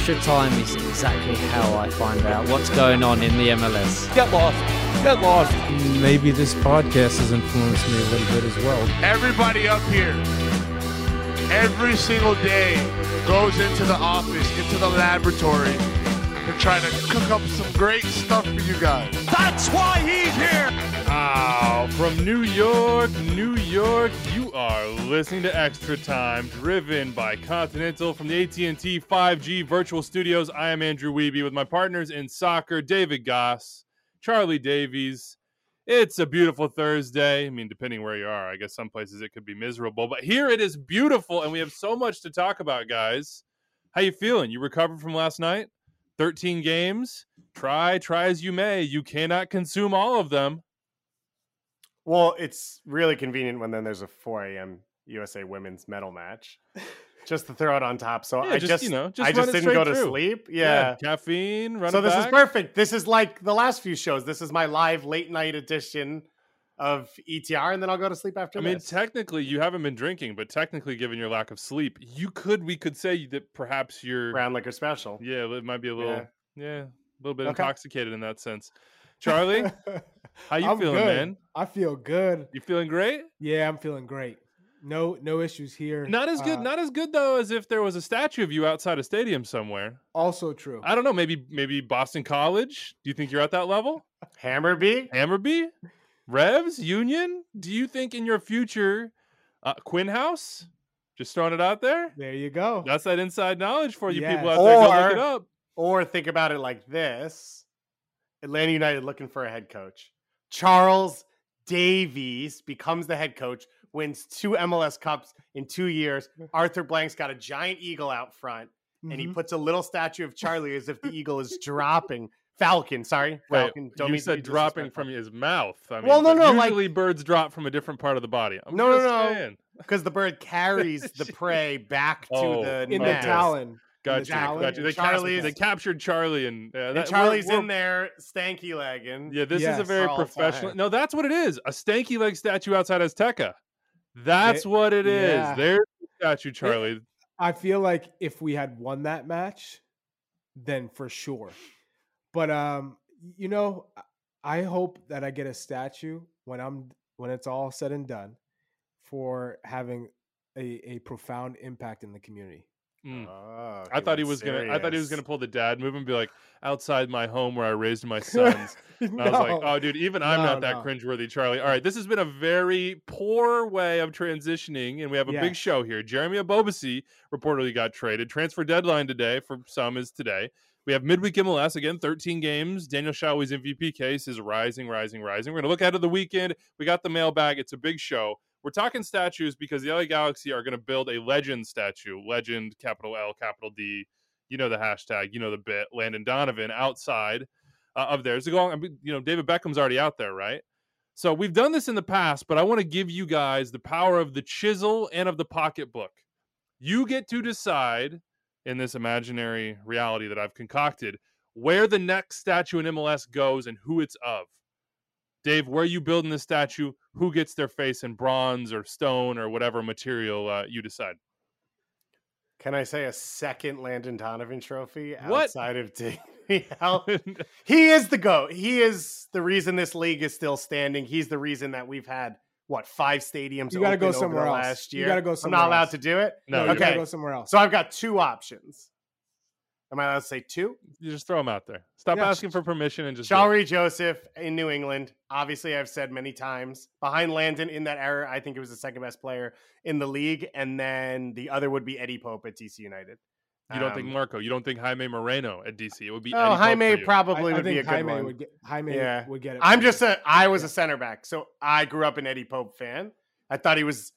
Extra time is exactly how I find out what's going on in the MLS. Get lost. Get lost. Maybe this podcast has influenced me a little bit as well. Everybody up here, every single day, goes into the office, into the laboratory, to try to cook up some great stuff for you guys. That's why he's here. From New York, you are listening to Extra Time, driven by Continental from the AT&T 5G virtual studios. I am Andrew Wiebe with my partners in soccer, David Goss, Charlie Davies. It's a beautiful Thursday. I mean, depending where you are, I guess some places it could be miserable, but here it is beautiful, and we have so much to talk about, guys. How you feeling? You recovered from last night? 13 games? Try as you may. You cannot consume all of them. Well, it's really convenient when then there's a 4 a.m. USA women's medal match, just to throw it on top. So Yeah, I just run it didn't go to straight through. sleep. Yeah. Caffeine, run So it this back. is perfect. This is like the last few shows. This is my live late night edition of ETR, and then I'll go to sleep after I mean, this. technically, you haven't been drinking, but technically, given your lack of sleep, we could say that perhaps you're Brown liquor special. Yeah, it might be a little, a little bit Okay. intoxicated in that sense. Charlie, how you I'm feeling, good. man? I feel good. You feeling great? Yeah, I'm feeling great. No issues here. Not as good though as if there was a statue of you outside a stadium somewhere. Also true. I don't know, maybe Boston College. Do you think you're at that level? Hammerby? Hammerby, Revs, Union. Do you think in your future, Quinn House? Just throwing it out there. There you go. That's that inside knowledge for you Yes. people out there. Go look it Or- up. Or think about it like this. Atlanta United looking for a head coach. Charles Davies becomes the head coach, wins 2 MLS Cups in 2 years. Arthur Blank's got a giant eagle out front, and he Mhm. puts a little statue of Charlie as if the eagle is dropping. Falcon, sorry. Wait, Falcon. Don't you mean to said be dropping disrespectful. from his mouth. I mean, Well, no, but no, like- usually birds drop from a different part of the body. I'm No, just no. saying. Because the bird carries the prey back to Oh, the In nest. the talon. Got you. Exactly. Got you. They, Charlie's- they captured Charlie, and And Charlie's in there, stanky legging. Yeah, this is a Yes. very For all professional. time. No, that's what it is. A stanky leg statue outside Azteca. That's what it is. Yeah. There's the statue, Charlie. I feel like if we had won that match, then for sure. But I hope that I get a statue when it's all said and done for having a profound impact in the community. Mm. Oh, I thought he was gonna pull the dad move and be like, outside my home where I raised my sons. And I was like, oh, dude, even I'm not that cringeworthy, Charlie. All right, this has been a very poor way of transitioning, and we have a big Yes. show here. Jeremy Abobasi reportedly got traded. Transfer deadline today, for some is today. We have midweek MLS, again, 13 games. Daniel Shalwey's MVP case is rising. We're going to look ahead to the weekend. We got the mailbag. It's a big show. We're talking statues because the LA Galaxy are going to build a legend statue. Legend, capital L, capital D. You know the hashtag, you know the bit. Landon Donovan outside of theirs. David Beckham's already out there, right? So we've done this in the past, but I want to give you guys the power of the chisel and of the pocketbook. You get to decide in this imaginary reality that I've concocted where the next statue in MLS goes and who it's of. Dave, where are you building the statue? Who gets their face in bronze or stone or whatever material you decide? Can I say a second Landon Donovan trophy What? outside of DL? He is the GOAT. He is the reason this league is still standing. He's the reason that we've had, 5 stadiums You gotta go open over somewhere the else. last You year? gotta go I'm somewhere not allowed else. to do it? No, you you're gotta okay. go somewhere else. So I've got 2 options. Am I allowed to say 2? You just throw them out there. Stop Yeah. asking for permission and just do it. Shalrie Joseph in New England. Obviously, I've said many times. Behind Landon in that era, I think it was the second best player in the league. And then the other would be Eddie Pope at DC United. You don't think Marco? You don't think Jaime Moreno at DC? It would be Oh, Eddie Pope Jaime for you. probably I would be think a good Jaime one. would get it. I'm for just me. I was a center back, so I grew up an Eddie Pope fan. I thought he was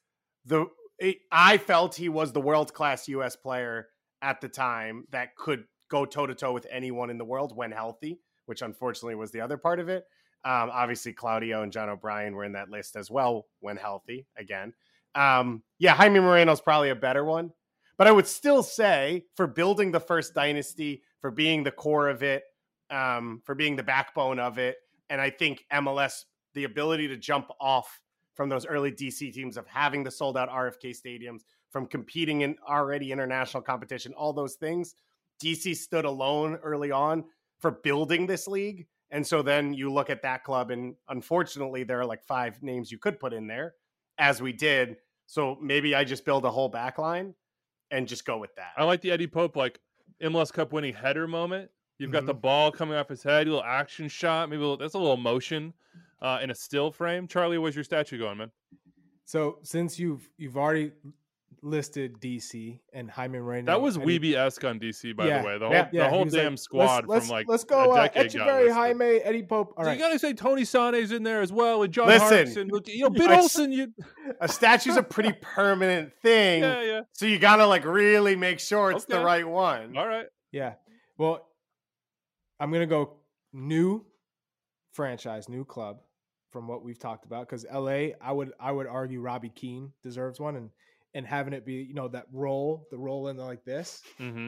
I felt he was the world-class U.S. player at the time that could go toe-to-toe with anyone in the world when healthy, which unfortunately was the other part of it. Obviously, Claudio and John O'Brien were in that list as well when healthy again. Jaime Moreno's probably a better one. But I would still say for building the first dynasty, for being the core of it, for being the backbone of it, and I think MLS, the ability to jump off from those early DC teams of having the sold out RFK stadiums, from competing in already international competition, all those things, DC stood alone early on for building this league. And so then you look at that club, and unfortunately, there are like 5 names you could put in there, as we did. So maybe I just build a whole back line and just go with that. I like the Eddie Pope, like MLS Cup winning header moment. You've got the ball coming off his head, a little action shot, maybe that's a little motion in a still frame. Charlie, where's your statue going, man? So since you've already listed DC and Jaime Moreno, That was Weeby-esque on DC, by the way. The whole he was damn like, squad let's, from like let's go a decade got Echeverry, listed. Jaime, Eddie Pope. All So right. you got to say Tony Sane's in there as well, and John Listen, Harkes, and Ben Olsen. A statue's a pretty permanent thing. Yeah. So you got to like really make sure it's the right one. All right. Yeah. Well, I'm going to go new franchise, new club from what we've talked about, because LA, I would argue Robbie Keane deserves one, and having it be, the roll in like this,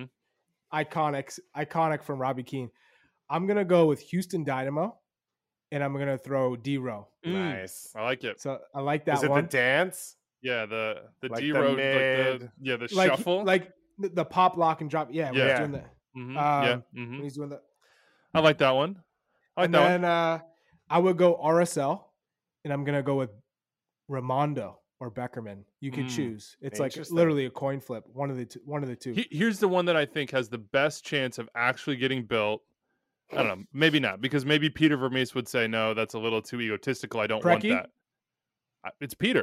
iconic from Robbie Keane. I'm going to go with Houston Dynamo, and I'm going to throw D-Row. Nice. I like it. So I like that Is it one. the dance? Yeah, the Like D-Road, the the shuffle. Like the pop, lock, and drop. Yeah. When he's doing that. When he's doing that. I like that one. And then I would go RSL, and I'm going to go with Raimondo or Beckerman. You can choose. It's like literally a coin flip. One of the two. Here's the one that I think has the best chance of actually getting built. I don't know. Maybe not, because maybe Peter Vermees would say, no, that's a little too egotistical. I don't want that. It's Peter.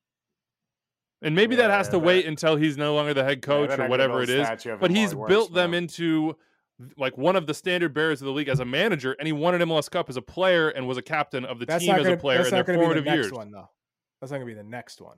And maybe that has to wait until he's no longer the head coach or whatever it is. But he's built them into like one of the standard bearers of the league as a manager, and he won an MLS Cup as a player and was a captain of the team as a player in their formative years. One, though. That's not going to be the next one.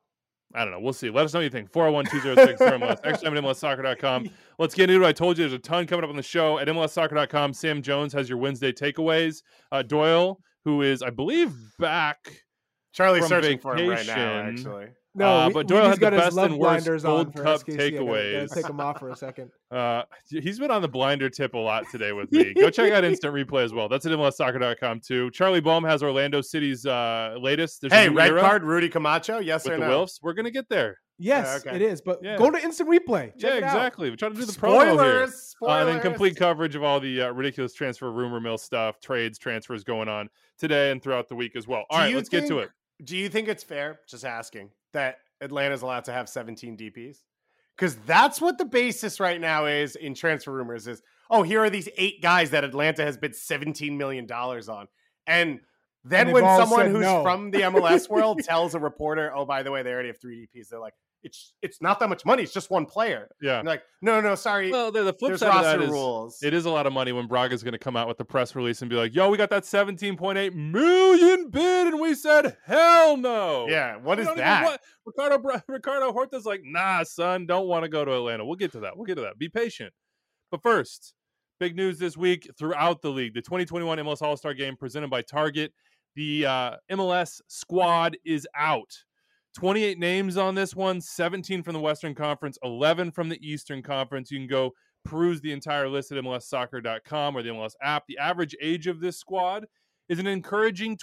I don't know. We'll see. Let us know what you think. 401-206-MLS. Extra time at MLSsoccer.com. Let's get into it. I told you there's a ton coming up on the show. At MLSsoccer.com, Sam Jones has your Wednesday takeaways. Doyle, who is, I believe, back Charlie's from searching vacation. for him right now, actually. No, but Doyle had the got his best love and worst blinders Gold on for Cup SKC. takeaways. Gotta take them off for a second. He's been on the blinder tip a lot today with me. Go check out Instant Replay as well. That's at MLSsoccer.com too. Charlie Baum has Orlando City's latest. There's red card, Rudy Camacho, yes with or the no? Wilfs. We're going to get there. Yes, okay. it is. But go to Instant Replay. Check it out. Exactly. We're trying to do the promo here. Spoilers. And then complete coverage of all the ridiculous transfer rumor mill stuff, trades, transfers going on today and throughout the week as well. All right, let's get to it. Do you think it's fair, just asking, that Atlanta's allowed to have 17 DPs? Because that's what the basis right now is in transfer rumors is, here are these 8 guys that Atlanta has bid $17 million on. And then when someone who's from the MLS world tells a reporter, by the way, they already have 3 DPs, they're like, it's not that much money. It's just one player. Yeah. And like, no, sorry. Well, the flip side of that is rules. It is a lot of money when Braga's going to come out with the press release and be like, we got that 17.8 million bid. And we said, hell no. Yeah. What is that? Ricardo Horta's like, nah, son, don't want to go to Atlanta. We'll get to that. Be patient. But first, big news this week throughout the league. The 2021 MLS All-Star Game presented by Target. The MLS squad is out. 28 names on this one, 17 from the Western Conference, 11 from the Eastern Conference. You can go peruse the entire list at MLSsoccer.com or the MLS app. The average age of this squad is an encouraging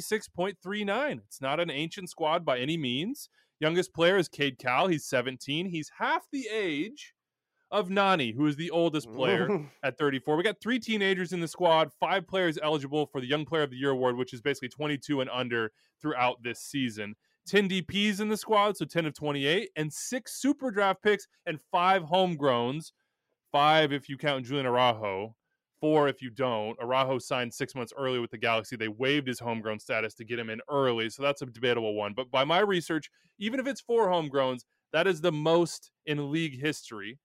26.39. It's not an ancient squad by any means. Youngest player is Cade Cowell. He's 17. He's half the age of Nani, who is the oldest player at 34. We got 3 teenagers in the squad, 5 players eligible for the Young Player of the Year award, which is basically 22 and under throughout this season. 10 DPs in the squad, so 10 of 28, and 6 super draft picks and 5 homegrowns. 5 if you count Julian Araujo, 4 if you don't. Araujo signed 6 months early with the Galaxy. They waived his homegrown status to get him in early, so that's a debatable one. But by my research, even if it's 4 homegrowns, that is the most in league history.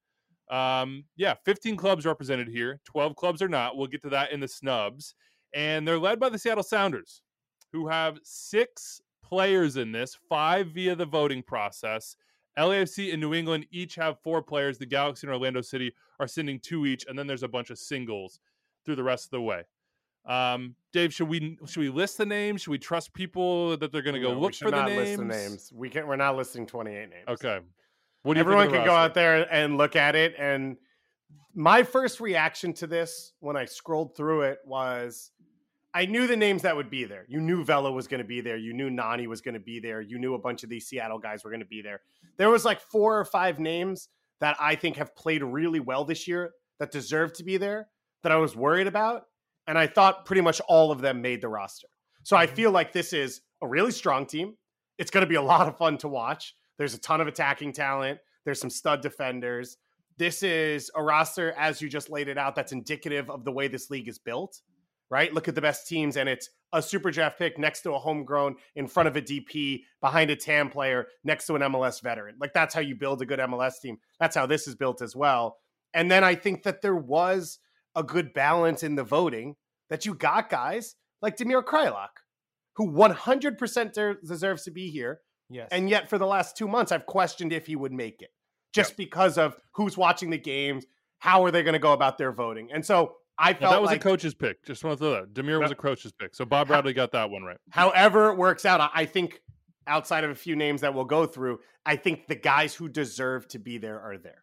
15 clubs represented here. 12 clubs are not. We'll get to that in the snubs. And they're led by the Seattle Sounders, who have 6 players in this, 5 via the voting process. LAFC and New England each have 4 players. The Galaxy and Orlando City are sending 2 each, and then there's a bunch of singles through the rest of the way. Dave, should we list the names? Should we trust people that they're going to go look for the names? List the names. We're not listing 28 names. Okay. Everyone can go out there and look at it. And my first reaction to this when I scrolled through it was, I knew the names that would be there. You knew Vela was going to be there. You knew Nani was going to be there. You knew a bunch of these Seattle guys were going to be there. There was like 4 or 5 names that I think have played really well this year that deserved to be there that I was worried about. And I thought pretty much all of them made the roster. So I feel like this is a really strong team. It's going to be a lot of fun to watch. There's a ton of attacking talent. There's some stud defenders. This is a roster, as you just laid it out, that's indicative of the way this league is built, right? Look at the best teams, and it's a super draft pick next to a homegrown, in front of a DP, behind a TAM player, next to an MLS veteran. Like, that's how you build a good MLS team. That's how this is built as well. And then I think that there was a good balance in the voting, that you got guys like Damir Kreilach, who 100% deserves to be here. Yes. And yet for the last 2 months, I've questioned if he would make it, just because of who's watching the games, how are they going to go about their voting. And so I felt that was like a coach's pick. Just want to throw that. Damir was a coach's pick. So Bob Bradley got that one right. However it works out, I think outside of a few names that we'll go through, I think the guys who deserve to be there are there.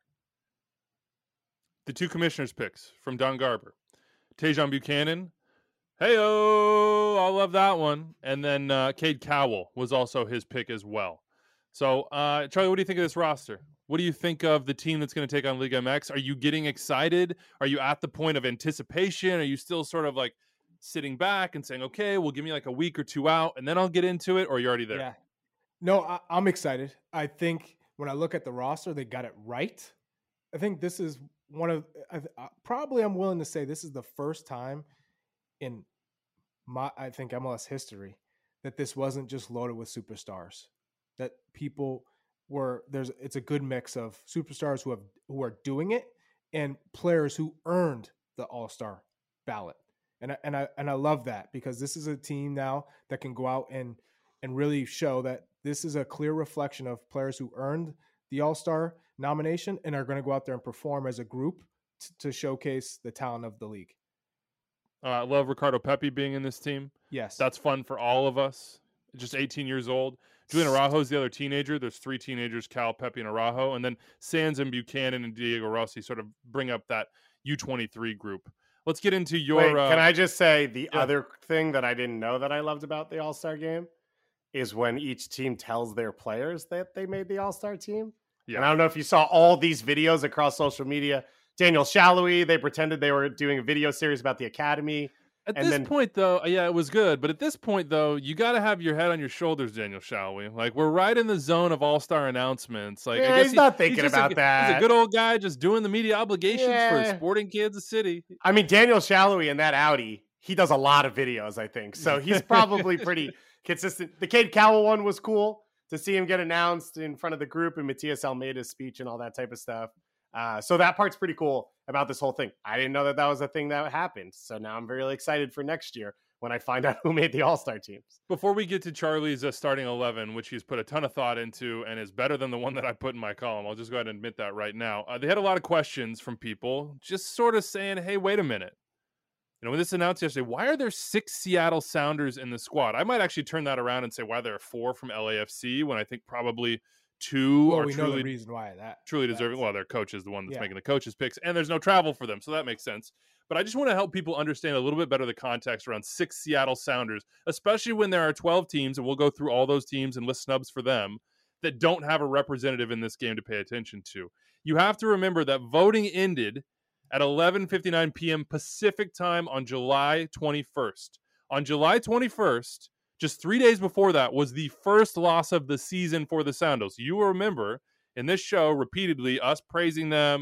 The two commissioners' picks from Don Garber. Tajon Buchanan. Hey-oh, I love that one. And then Cade Cowell was also his pick as well. So, Charlie, what do you think of this roster? What do you think of the team that's going to take on Liga MX? Are you getting excited? Are you at the point of anticipation? Are you still sort of like sitting back and saying, okay, well, give me like a week or two out and then I'll get into it, or are you already there? Yeah. No, I'm excited. I think when I look at the roster, they got it right. I think this is one of probably, I'm willing to say this is the first time in I think MLS history that this wasn't just loaded with superstars, that people were it's a good mix of superstars who are doing it and players who earned the All-Star ballot. And I love that, because this is a team now that can go out and really show that this is a clear reflection of players who earned the All-Star nomination and are going to go out there and perform as a group to showcase the talent of the league. I love Ricardo Pepi being in this team. Yes. That's fun for all of us. Just 18 years old. Julian Araujo is the other teenager. There's three teenagers, Cal, Pepi, and Araujo. And then Sands and Buchanan and Diego Rossi sort of bring up that U23 group. Let's get into your... Wait, can I just say the other thing that I didn't know that I loved about the All-Star game is when each team tells their players that they made the All-Star team. Yeah. And I don't know if you saw all these videos across social media. Daniel Shalhoub, they pretended they were doing a video series about the academy. At this point, though, yeah, it was good. But at this point, though, you got to have your head on your shoulders, Daniel Shalhoub. Like, we're right in the zone of all-star announcements. Like, yeah, I guess he's not thinking about that. He's a good old guy just doing the media obligations for Sporting Kansas City. I mean, Daniel Shalhoub in that Audi, he does a lot of videos, I think. So he's probably pretty consistent. The Cade Cowell one was cool to see him get announced in front of the group and Matias Almeida's speech and all that type of stuff. So that part's pretty cool about this whole thing. I didn't know that was a thing that happened. So now I'm really excited for next year when I find out who made the All-Star teams. Before we get to Charlie's starting 11, which he's put a ton of thought into and is better than the one that I put in my column, I'll just go ahead and admit that right now. They had a lot of questions from people just sort of saying, hey, wait a minute. You know, when this announced yesterday, why are there 6 Seattle Sounders in the squad? I might actually turn that around and say why there are 4 from LAFC when I think probably 2 well, are we truly, know the reason why truly deserving. Well, their coach is the one that's making the coaches picks, and there's no travel for them, so that makes sense. But I just want to help people understand a little bit better the context around 6 Seattle Sounders, especially when there are 12 teams, and we'll go through all those teams and list snubs for them, that don't have a representative in this game to pay attention to. You have to remember that voting ended at 11:59 p.m. Pacific time on July 21st. On July 21st, just 3 days before that, was the first loss of the season for the Sounders. You will remember in this show repeatedly us praising them,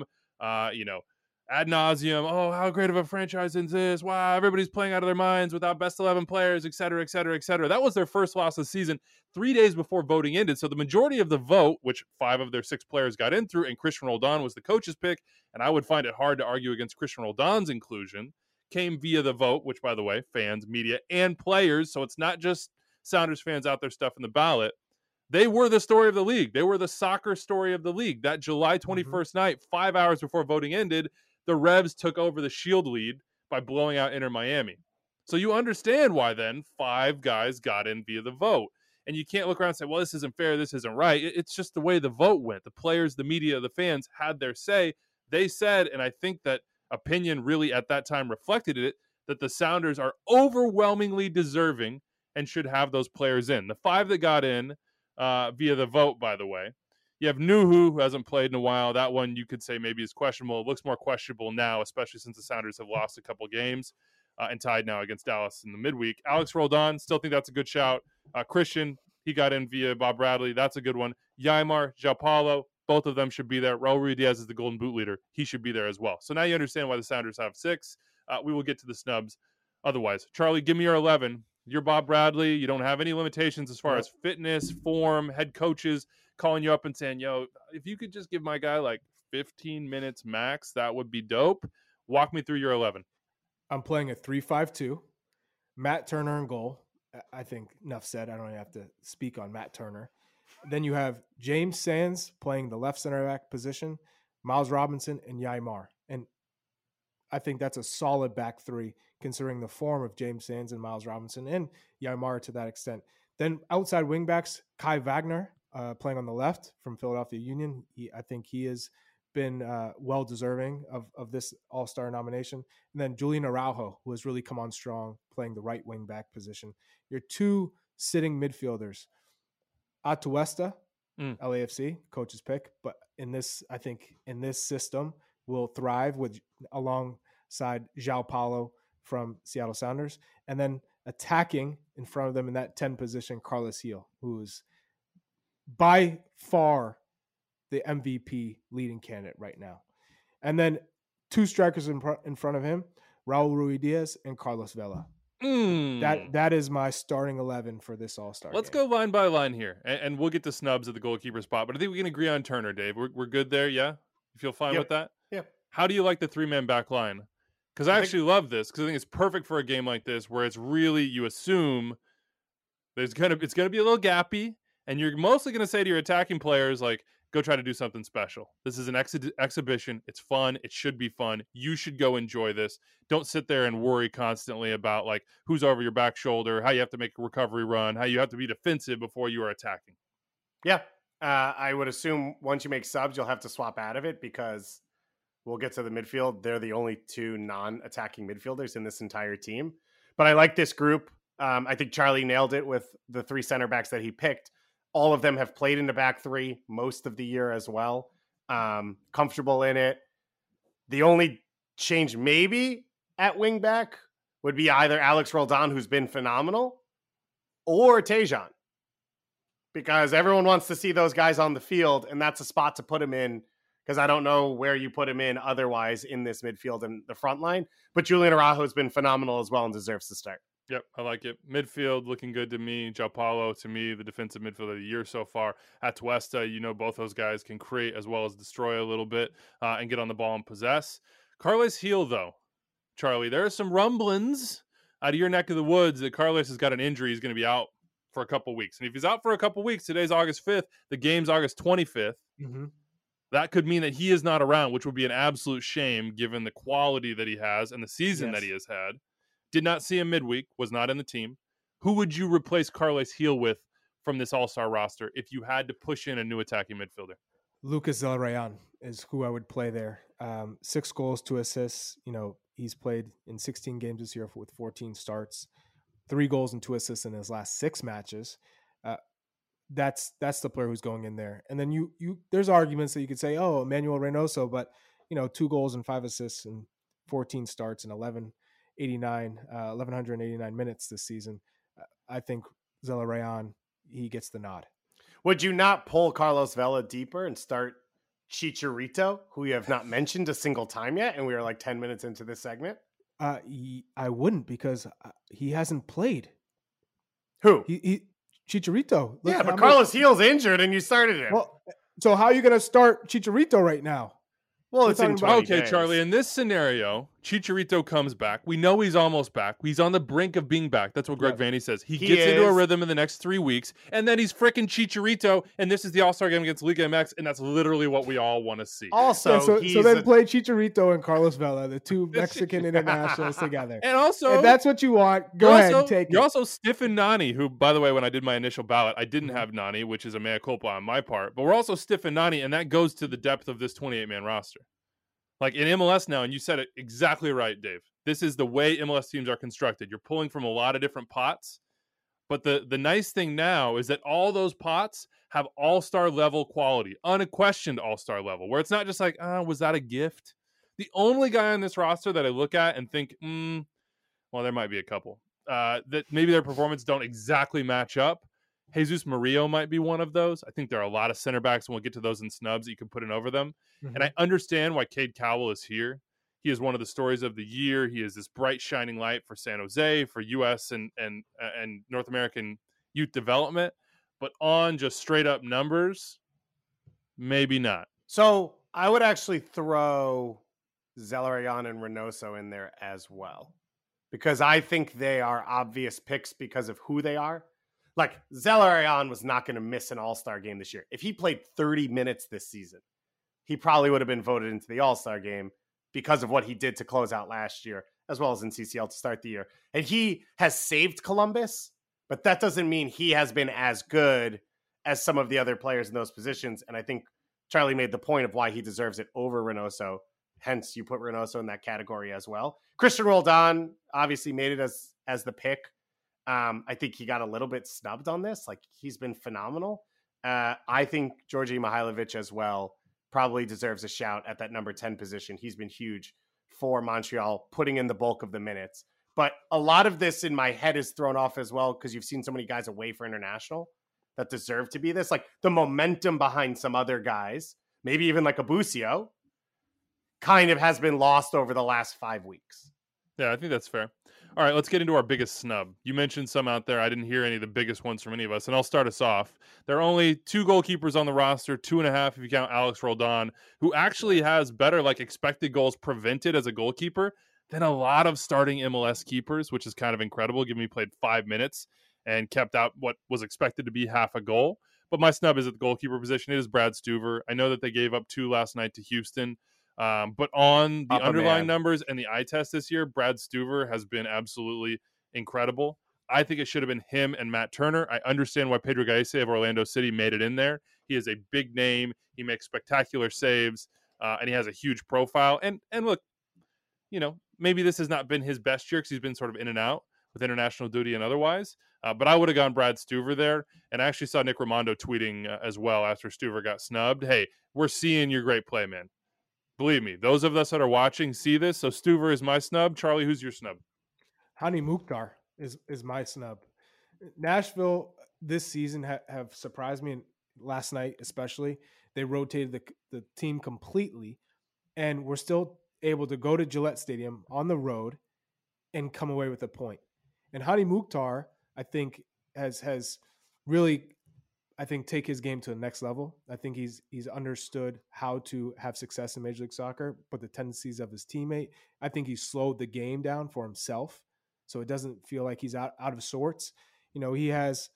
ad nauseum. Oh, how great of a franchise is this? Wow, everybody's playing out of their minds without best 11 players, et cetera, et cetera, et cetera. That was their first loss of the season 3 days before voting ended. So the majority of the vote, which 5 of their 6 players got in through, and Christian Roldan was the coach's pick, and I would find it hard to argue against Christian Roldan's inclusion, came via the vote, which, by the way, fans, media, and players, so it's not just Sounders fans out there stuffing the ballot. They were the story of the league. They were the soccer story of the league. That July 21st night, 5 hours before voting ended, the Revs took over the Shield lead by blowing out Inter Miami. So you understand why then 5 guys got in via the vote. And you can't look around and say, well, this isn't fair, this isn't right. It's just the way the vote went. The players, the media, the fans had their say. They said, and I think that opinion really at that time reflected it, that the Sounders are overwhelmingly deserving and should have those players in. The 5 that got in via the vote, by the way, You have Nuhu, who hasn't played in a while. That one you could say maybe is questionable. It looks more questionable now, especially since the Sounders have lost a couple games and tied now against Dallas in the midweek. Alex Roldan, still think that's a good shout. Christian, he got in via Bob Bradley. That's a good one. Yaimar, João Paulo, both of them should be there. Raul Ruidiaz is the Golden Boot leader. He should be there as well. So now you understand why the Sounders have 6. We will get to the snubs otherwise. Charlie, give me your 11. You're Bob Bradley. You don't have any limitations as far as fitness, form, head coaches calling you up and saying, yo, if you could just give my guy like 15 minutes max, that would be dope. Walk me through your 11. I'm playing a 3-5-2. Matt Turner in goal. I think enough said. I don't even have to speak on Matt Turner. Then you have James Sands playing the left center back position, Miles Robinson, and Yaimar. And I think that's a solid back 3 considering the form of James Sands and Miles Robinson and Yaimar to that extent. Then outside wingbacks, Kai Wagner playing on the left from Philadelphia Union. I think he has been well-deserving of this All-Star nomination. And then Julian Araujo, who has really come on strong playing the right wing-back position. Your 2 sitting midfielders, Atuesta, LAFC, coach's pick, but I think in this system will thrive alongside João Paulo from Seattle Sounders. And then attacking in front of them in that 10 position, Carlos Gil, who is by far the MVP leading candidate right now. And then 2 strikers in front of him, Raul Ruidiaz and Carlos Vela. That is my starting 11 for this All-Star Let's game. go line by line here, and we'll get to snubs at the goalkeeper spot. But I think we can agree on Turner, Dave. We're good there, yeah? You feel fine with that? Yeah. How do you like the 3-man back line? Because I actually love this, because I think it's perfect for a game like this where it's really, you assume it's gonna be a little gappy, and you're mostly going to say to your attacking players, like, go try to do something special. This is an exhibition. It's fun. It should be fun. You should go enjoy this. Don't sit there and worry constantly about like who's over your back shoulder, how you have to make a recovery run, how you have to be defensive before you are attacking. Yeah. I would assume once you make subs, you'll have to swap out of it because we'll get to the midfield. They're the only 2 non-attacking midfielders in this entire team. But I like this group. I think Charlie nailed it with the 3 center backs that he picked. All of them have played in the back 3 most of the year as well. Comfortable in it. The only change maybe at wing back would be either Alex Roldan, who's been phenomenal, or Tejan. Because everyone wants to see those guys on the field, and that's a spot to put him in because I don't know where you put him in otherwise in this midfield and the front line. But Julian Araujo has been phenomenal as well and deserves to start. Yep, I like it. Midfield looking good to me. João Paulo, to me, the defensive midfielder of the year so far. Atuesta, both those guys can create as well as destroy a little bit and get on the ball and possess. Carlos Gil, though, Charlie, there are some rumblings out of your neck of the woods that Carlos has got an injury. He's going to be out for a couple weeks. And if he's out for a couple weeks, today's August 5th, the game's August 25th. Mm-hmm. That could mean that he is not around, which would be an absolute shame given the quality that he has and the season that he has had. Did not see him midweek, was not in the team. Who would you replace Carlos Gil with from this All-Star roster if you had to push in a new attacking midfielder? Lucas Zelarayan is who I would play there. 6 goals, 2 assists. He's played in 16 games this year with 14 starts, 3 goals and 2 assists in his last 6 matches. That's the player who's going in there. And then you there's arguments that you could say, oh, Emmanuel Reynoso, but 2 goals and 5 assists and 14 starts and 1,189 minutes this season. I think Zelarayan, he gets the nod. Would you not pull Carlos Vela deeper and start Chicharito, who you have not mentioned a single time yet, and we are like 10 minutes into this segment? I wouldn't because he hasn't played. Who? Chicharito. Yeah, but Carlos Gil's injured and you started him. Well, so how are you going to start Chicharito right now? Well, it's in 20 okay, days. Charlie. In this scenario, Chicharito comes back. We know he's almost back. He's on the brink of being back. That's what Greg Vanney says. He gets into a rhythm in the next 3 weeks, and then he's freaking Chicharito, and this is the All-Star game against Liga MX, and that's literally what we all want to see. Also, so then play Chicharito and Carlos Vela, the 2 Mexican internationals together. And also, if that's what you want, go ahead and take it. You're also stiffing Nani, who, by the way, when I did my initial ballot, I didn't have Nani, which is a mea culpa on my part, but we're also stiffing Nani, and that goes to the depth of this 28-man roster. Like in MLS now, and you said it exactly right, Dave. This is the way MLS teams are constructed. You're pulling from a lot of different pots, But the nice thing now is that all those pots have all-star level quality, unquestioned all-star level, where it's not just like, was that a gift? The only guy on this roster that I look at and think, well, there might be a couple that maybe their performance don't exactly match up. Jesus Murillo might be one of those. I think there are a lot of center backs, and we'll get to those in snubs that you can put in over them. Mm-hmm. And I understand why Cade Cowell is here. He is one of the stories of the year. He is this bright, shining light for San Jose, for U.S. and North American youth development. But on just straight up numbers, maybe not. So I would actually throw Zelarayan and Reynoso in there as well, because I think they are obvious picks because of who they are. Like, Zelarayan was not going to miss an all-star game this year. If he played 30 minutes this season, he probably would have been voted into the all-star game because of what he did to close out last year, as well as in CCL to start the year. And he has saved Columbus, but that doesn't mean he has been as good as some of the other players in those positions. And I think Charlie made the point of why he deserves it over Reynoso. Hence, you put Reynoso in that category as well. Christian Roldan obviously made it as the pick. I think he got a little bit snubbed on this. Like, he's been phenomenal. I think Georgi Mihailovic as well probably deserves a shout at that number 10 position. He's been huge for Montreal, putting in the bulk of the minutes. But a lot of this in my head is thrown off as well because you've seen so many guys away for international that deserve to be this. Like, the momentum behind some other guys, maybe even like a Busio, kind of has been lost over the last 5 weeks. Yeah, I think that's fair. All right, let's get into our biggest snub. You mentioned some out there. I didn't hear any of the biggest ones from any of us, and I'll start us off. There are only 2 goalkeepers on the roster, 2.5 if you count Alex Roldan, who actually has better expected goals prevented as a goalkeeper than a lot of starting MLS keepers, which is kind of incredible, given he played 5 minutes and kept out what was expected to be half a goal. But my snub is at the goalkeeper position. It is Brad Stuver. I know that they gave up 2 last night to Houston. But on the underlying numbers and the eye test this year, Brad Stuver has been absolutely incredible. I think it should have been him and Matt Turner. I understand why Pedro Gaese of Orlando City made it in there. He is a big name. He makes spectacular saves, and he has a huge profile. And look, maybe this has not been his best year because he's been sort of in and out with international duty and otherwise. But I would have gone Brad Stuver there. And I actually saw Nick Raimondo tweeting as well after Stuver got snubbed. Hey, we're seeing your great play, man. Believe me, those of us that are watching see this. So Stuver is my snub. Charlie, who's your snub? Hani Mukhtar is my snub. Nashville this season have surprised me. And last night, especially, they rotated the team completely, and we're still able to go to Gillette Stadium on the road and come away with a point. And Hani Mukhtar, I think, has really, take his game to the next level. I think he's understood how to have success in Major League Soccer, but the tendencies of his teammate. I think he's slowed the game down for himself, so it doesn't feel like he's out of sorts. He has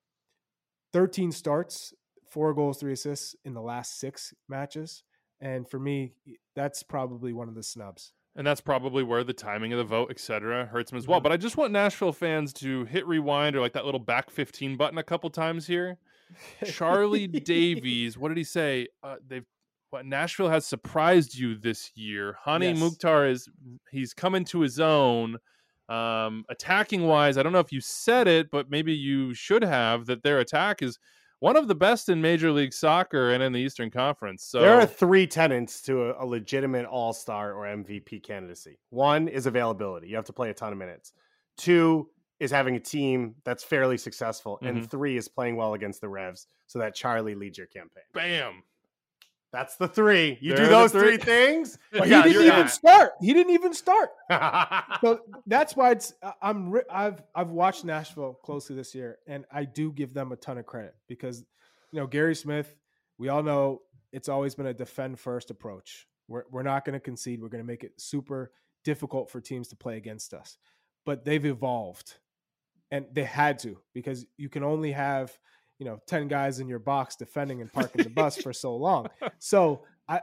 13 starts, 4 goals, 3 assists in the last 6 matches. And for me, that's probably one of the snubs. And that's probably where the timing of the vote, et cetera, hurts him as well. But I just want Nashville fans to hit rewind or that little back 15 button a couple times here. Charlie Davies, what did he say? Nashville has surprised you this year. Hani Mukhtar he's come into his own. Attacking wise, I don't know if you said it, but maybe you should have, that their attack is one of the best in Major League Soccer and in the Eastern Conference. So there are 3 tenets to a legitimate all-star or MVP candidacy. 1 is availability. You have to play a ton of minutes. 2 is having a team that's fairly successful. And 3 is playing well against the Revs so that Charlie leads your campaign. Bam. That's the 3. You do those 3 things. He didn't even start. He didn't even start. So that's why I've watched Nashville closely this year, and I do give them a ton of credit because, Gary Smith, we all know it's always been a defend first approach. We're not going to concede. We're going to make it super difficult for teams to play against us. But they've evolved, and they had to, because you can only have 10 guys in your box defending and parking the bus for so long. So I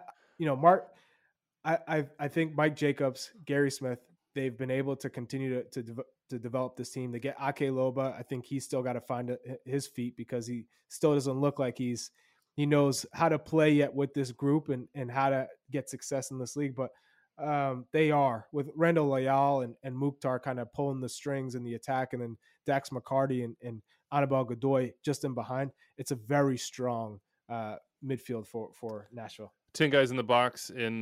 think Mike Jacobs, Gary Smith, they've been able to continue to develop this team. They get Ake Loba. I think he's still got to find his feet because he still doesn't look like he knows how to play yet with this group and how to get success in this league. But They are, with Randall Leal and Mukhtar kind of pulling the strings in the attack, and then Dax McCarty and Annabelle Godoy just in behind. It's a very strong midfield for Nashville. 10 guys in the box in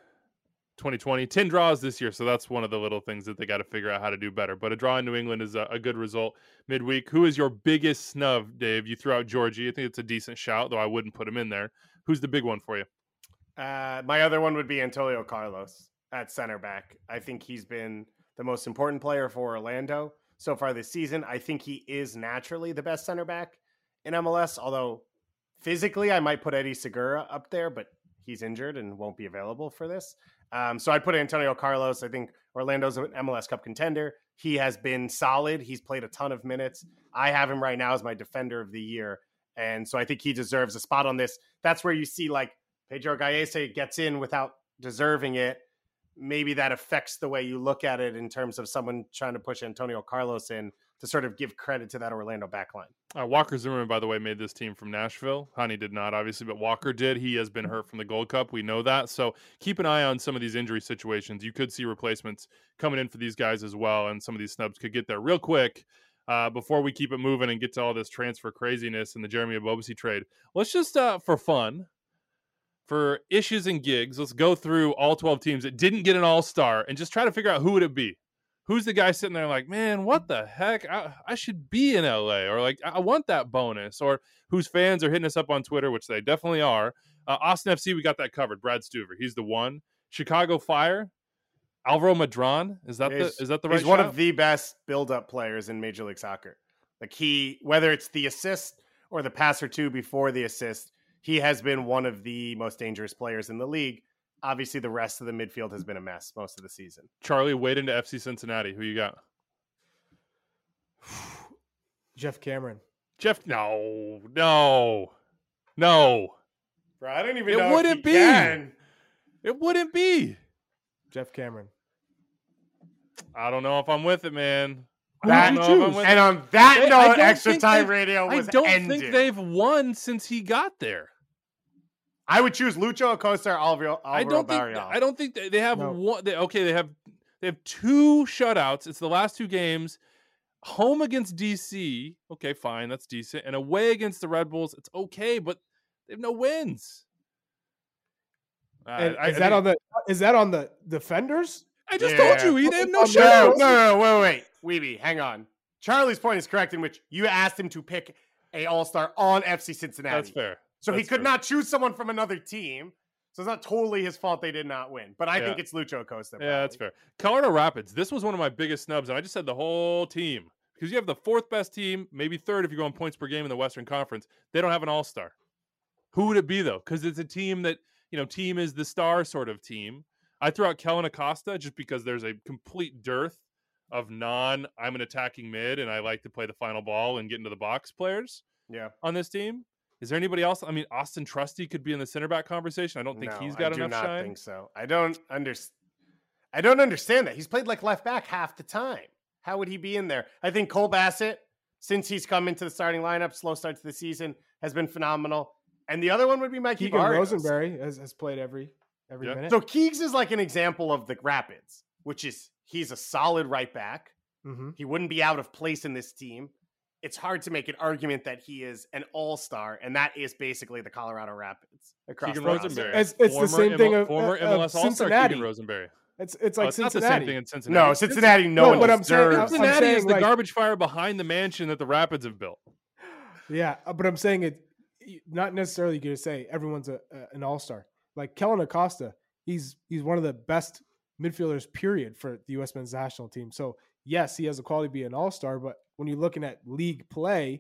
2020. 10 draws this year, so that's one of the little things that they got to figure out how to do better. But a draw in New England is a good result midweek. Who is your biggest snub, Dave? You threw out Georgie. I think it's a decent shout, though I wouldn't put him in there. Who's the big one for you? My other one would be Antonio Carlos at center back. I think he's been the most important player for Orlando so far this season. I think he is naturally the best center back in MLS, although physically I might put Eddie Segura up there, but he's injured and won't be available for this. So I'd put Antonio Carlos. I think Orlando's an MLS Cup contender. He has been solid. He's played a ton of minutes. I have him right now as my defender of the year. And so I think he deserves a spot on this. That's where you see like Pedro Gallese gets in without deserving it. Maybe that affects the way you look at it in terms of someone trying to push Antonio Carlos in to sort of give credit to that Orlando backline. Walker Zimmerman, by the way, made this team from Nashville. Honey did not, obviously, but Walker did. He has been hurt from the Gold Cup. We know that. So keep an eye on some of these injury situations. You could see replacements coming in for these guys as well, and some of these snubs could get there real quick. Before we keep it moving and get to all this transfer craziness and the Jeremy Ebobisse trade, let's just, for fun, for issues and gigs, let's go through all 12 teams that didn't get an all-star and just try to figure out who would it be. Who's the guy sitting there like, man, what the heck? I should be in LA, or like, I want that bonus, or whose fans are hitting us up on Twitter, which they definitely are. Austin FC, we got that covered. Brad Stuver, he's the one. Chicago Fire, Alvaro Madron. Is that the right? He's one of the best build-up players in Major League Soccer. Like whether it's the assist or the pass or two before the assist, he has been one of the most dangerous players in the league. Obviously, the rest of the midfield has been a mess most of the season. Charlie, wade into FC Cincinnati. Who you got? Jeff Cameron. No. Bro, I don't even know. It wouldn't be. It wouldn't be. Jeff Cameron. I don't know if I'm with it, man. And on that note, Extra Time Radio was I don't ended. think they've won since he got there. I would choose Lucho Acosta or Alvaro Barrial. I don't think they have one. They have two shutouts. It's the last two games. Home against DC. Okay, fine, that's decent. And away against the Red Bulls. It's okay, but they have no wins. Is that on the defenders? I just told you they have no shutouts. No, wait. Weeby, hang on. Charlie's point is correct, in which you asked him to pick a all-star on FC Cincinnati. That's fair. So he could not choose someone from another team. So it's not totally his fault they did not win. But I think it's Lucho Acosta. Yeah, that's fair. Colorado Rapids. This was one of my biggest snubs, and I just said the whole team. Because you have the fourth best team, maybe third if you go on points per game in the Western Conference. They don't have an all-star. Who would it be, though? Because it's a team that, team is the star sort of team. I threw out Kellen Acosta just because there's a complete dearth of I'm an attacking mid, and I like to play the final ball and get into the box players on this team. Is there anybody else? I mean, Austin Trusty could be in the center back conversation. I don't think he's got enough shine. I do not think so. I don't understand that. He's played like left back half the time. How would he be in there? I think Cole Bassett, since he's come into the starting lineup, slow start to the season, has been phenomenal. And the other one would be Mikey Keegan Barrios. Rosenberry has played every minute. So Keegs is like an example of the Rapids, which is he's a solid right back. Mm-hmm. He wouldn't be out of place in this team. It's hard to make an argument that he is an all-star, and that is basically the Colorado Rapids. Keegan Rosenberry. It's the same thing of former MLS Cincinnati. all-star Keegan Rosenberry. It's like it's Cincinnati. not the same thing in Cincinnati. No, Cincinnati, no one deserves. Cincinnati is the garbage fire behind the mansion that the Rapids have built. Yeah, but I'm saying it, not necessarily going to say everyone's an all-star. Like Kellen Acosta, he's one of the best midfielders, period, for the U.S. men's national team. So, yes, he has the quality to be an all-star, but when you're looking at league play,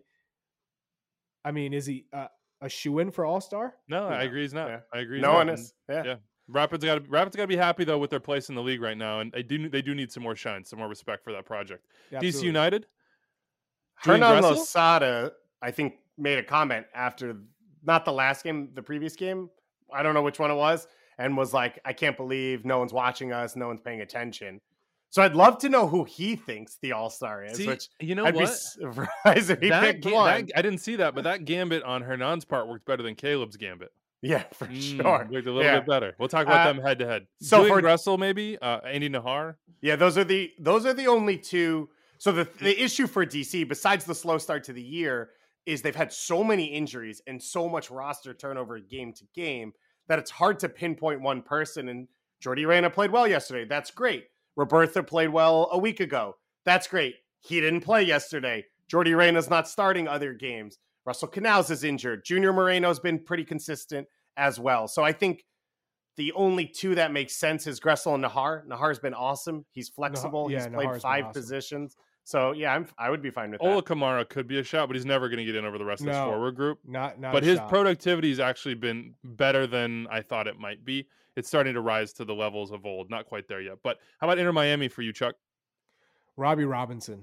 I mean, is he a shoe-in for all-star? No, I agree he's not. Yeah. I agree. No one is. Yeah. Rapids got to be happy though with their place in the league right now, and they do need some more shine, some more respect for that project. Yeah, DC United. Hernan Losada, I think, made a comment after not the last game, the previous game. I don't know which one it was, and was like, "I can't believe no one's watching us, no one's paying attention." So I'd love to know who he thinks the all-star is. Which I'd be surprised if he picked one. I didn't see that, but that gambit on Hernan's part worked better than Caleb's gambit. Yeah, for sure. Looked a little Yeah. bit better. We'll talk about them head to head. So Julian for Gressel, maybe Andy Nahar. Yeah, those are the only two. So the issue for DC, besides the slow start to the year, is they've had so many injuries and so much roster turnover game to game that it's hard to pinpoint one person. And Jordy Reyna played well yesterday. That's great. Robertha played well a week ago. That's great. He didn't play yesterday. Jordy Reyna's not starting other games. Russell Canals is injured. Junior Moreno's been pretty consistent as well. So I think the only two that make sense is Gressel and Nahar. Nahar's been awesome. He's flexible. He's played Nahar's 5 been awesome. positions. So yeah, I would be fine with that. Ola Kamara could be a shot, but he's never going to get in over the rest of this forward group. Not But a his shot. productivity has actually been better than I thought it might be. It's starting to rise to the levels of old. Not quite there yet. But how about Inter Miami for you, Chuck? Robbie Robinson,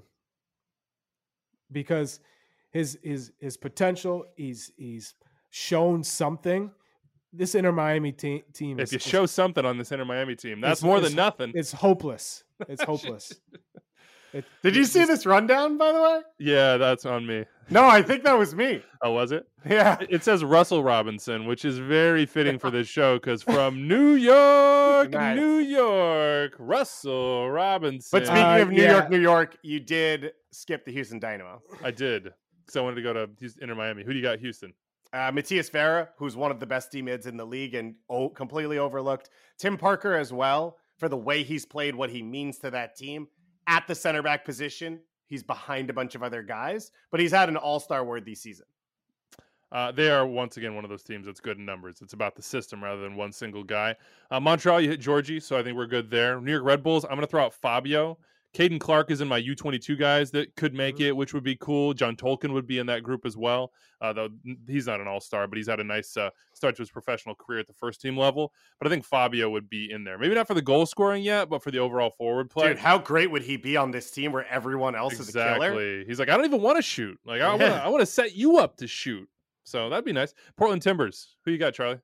because his potential, he's shown something. This Inter Miami team If you show something on this Inter Miami team, that's it's- more it's- than nothing. It's hopeless. It's hopeless. Did you see this rundown, by the way? Yeah, that's on me. No, I think that was me. Oh, was it? Yeah. It says Russell Robinson, which is very fitting for this show because from New York, Nice. New York, Russell Robinson. But speaking of yeah. New York, you did skip the Houston Dynamo. I did because I wanted to go to Inter Miami. Who do you got, Houston? Matias Vera, who's one of the best D-mids in the league and completely overlooked. Tim Parker as well, for the way he's played, what he means to that team. At the center back position, he's behind a bunch of other guys, but he's had an all-star worthy season. They are, once again, one of those teams that's good in numbers. It's about the system rather than one single guy. Montreal, you hit Georgie, so I think we're good there. New York Red Bulls, I'm going to throw out Fabio. Caden Clark is in my U22 guys that could make it, which would be cool. John Tolkien would be in that group as well, though he's not an all-star, but he's had a nice start to his professional career at the first team level. But I think Fabio would be in there. Maybe not for the goal scoring yet, but for the overall forward play. Dude, how great would he be on this team where everyone else is a killer? Exactly. He's like, I don't even want to shoot. Like, I want to set you up to shoot. So that'd be nice. Portland Timbers. Who you got, Charlie?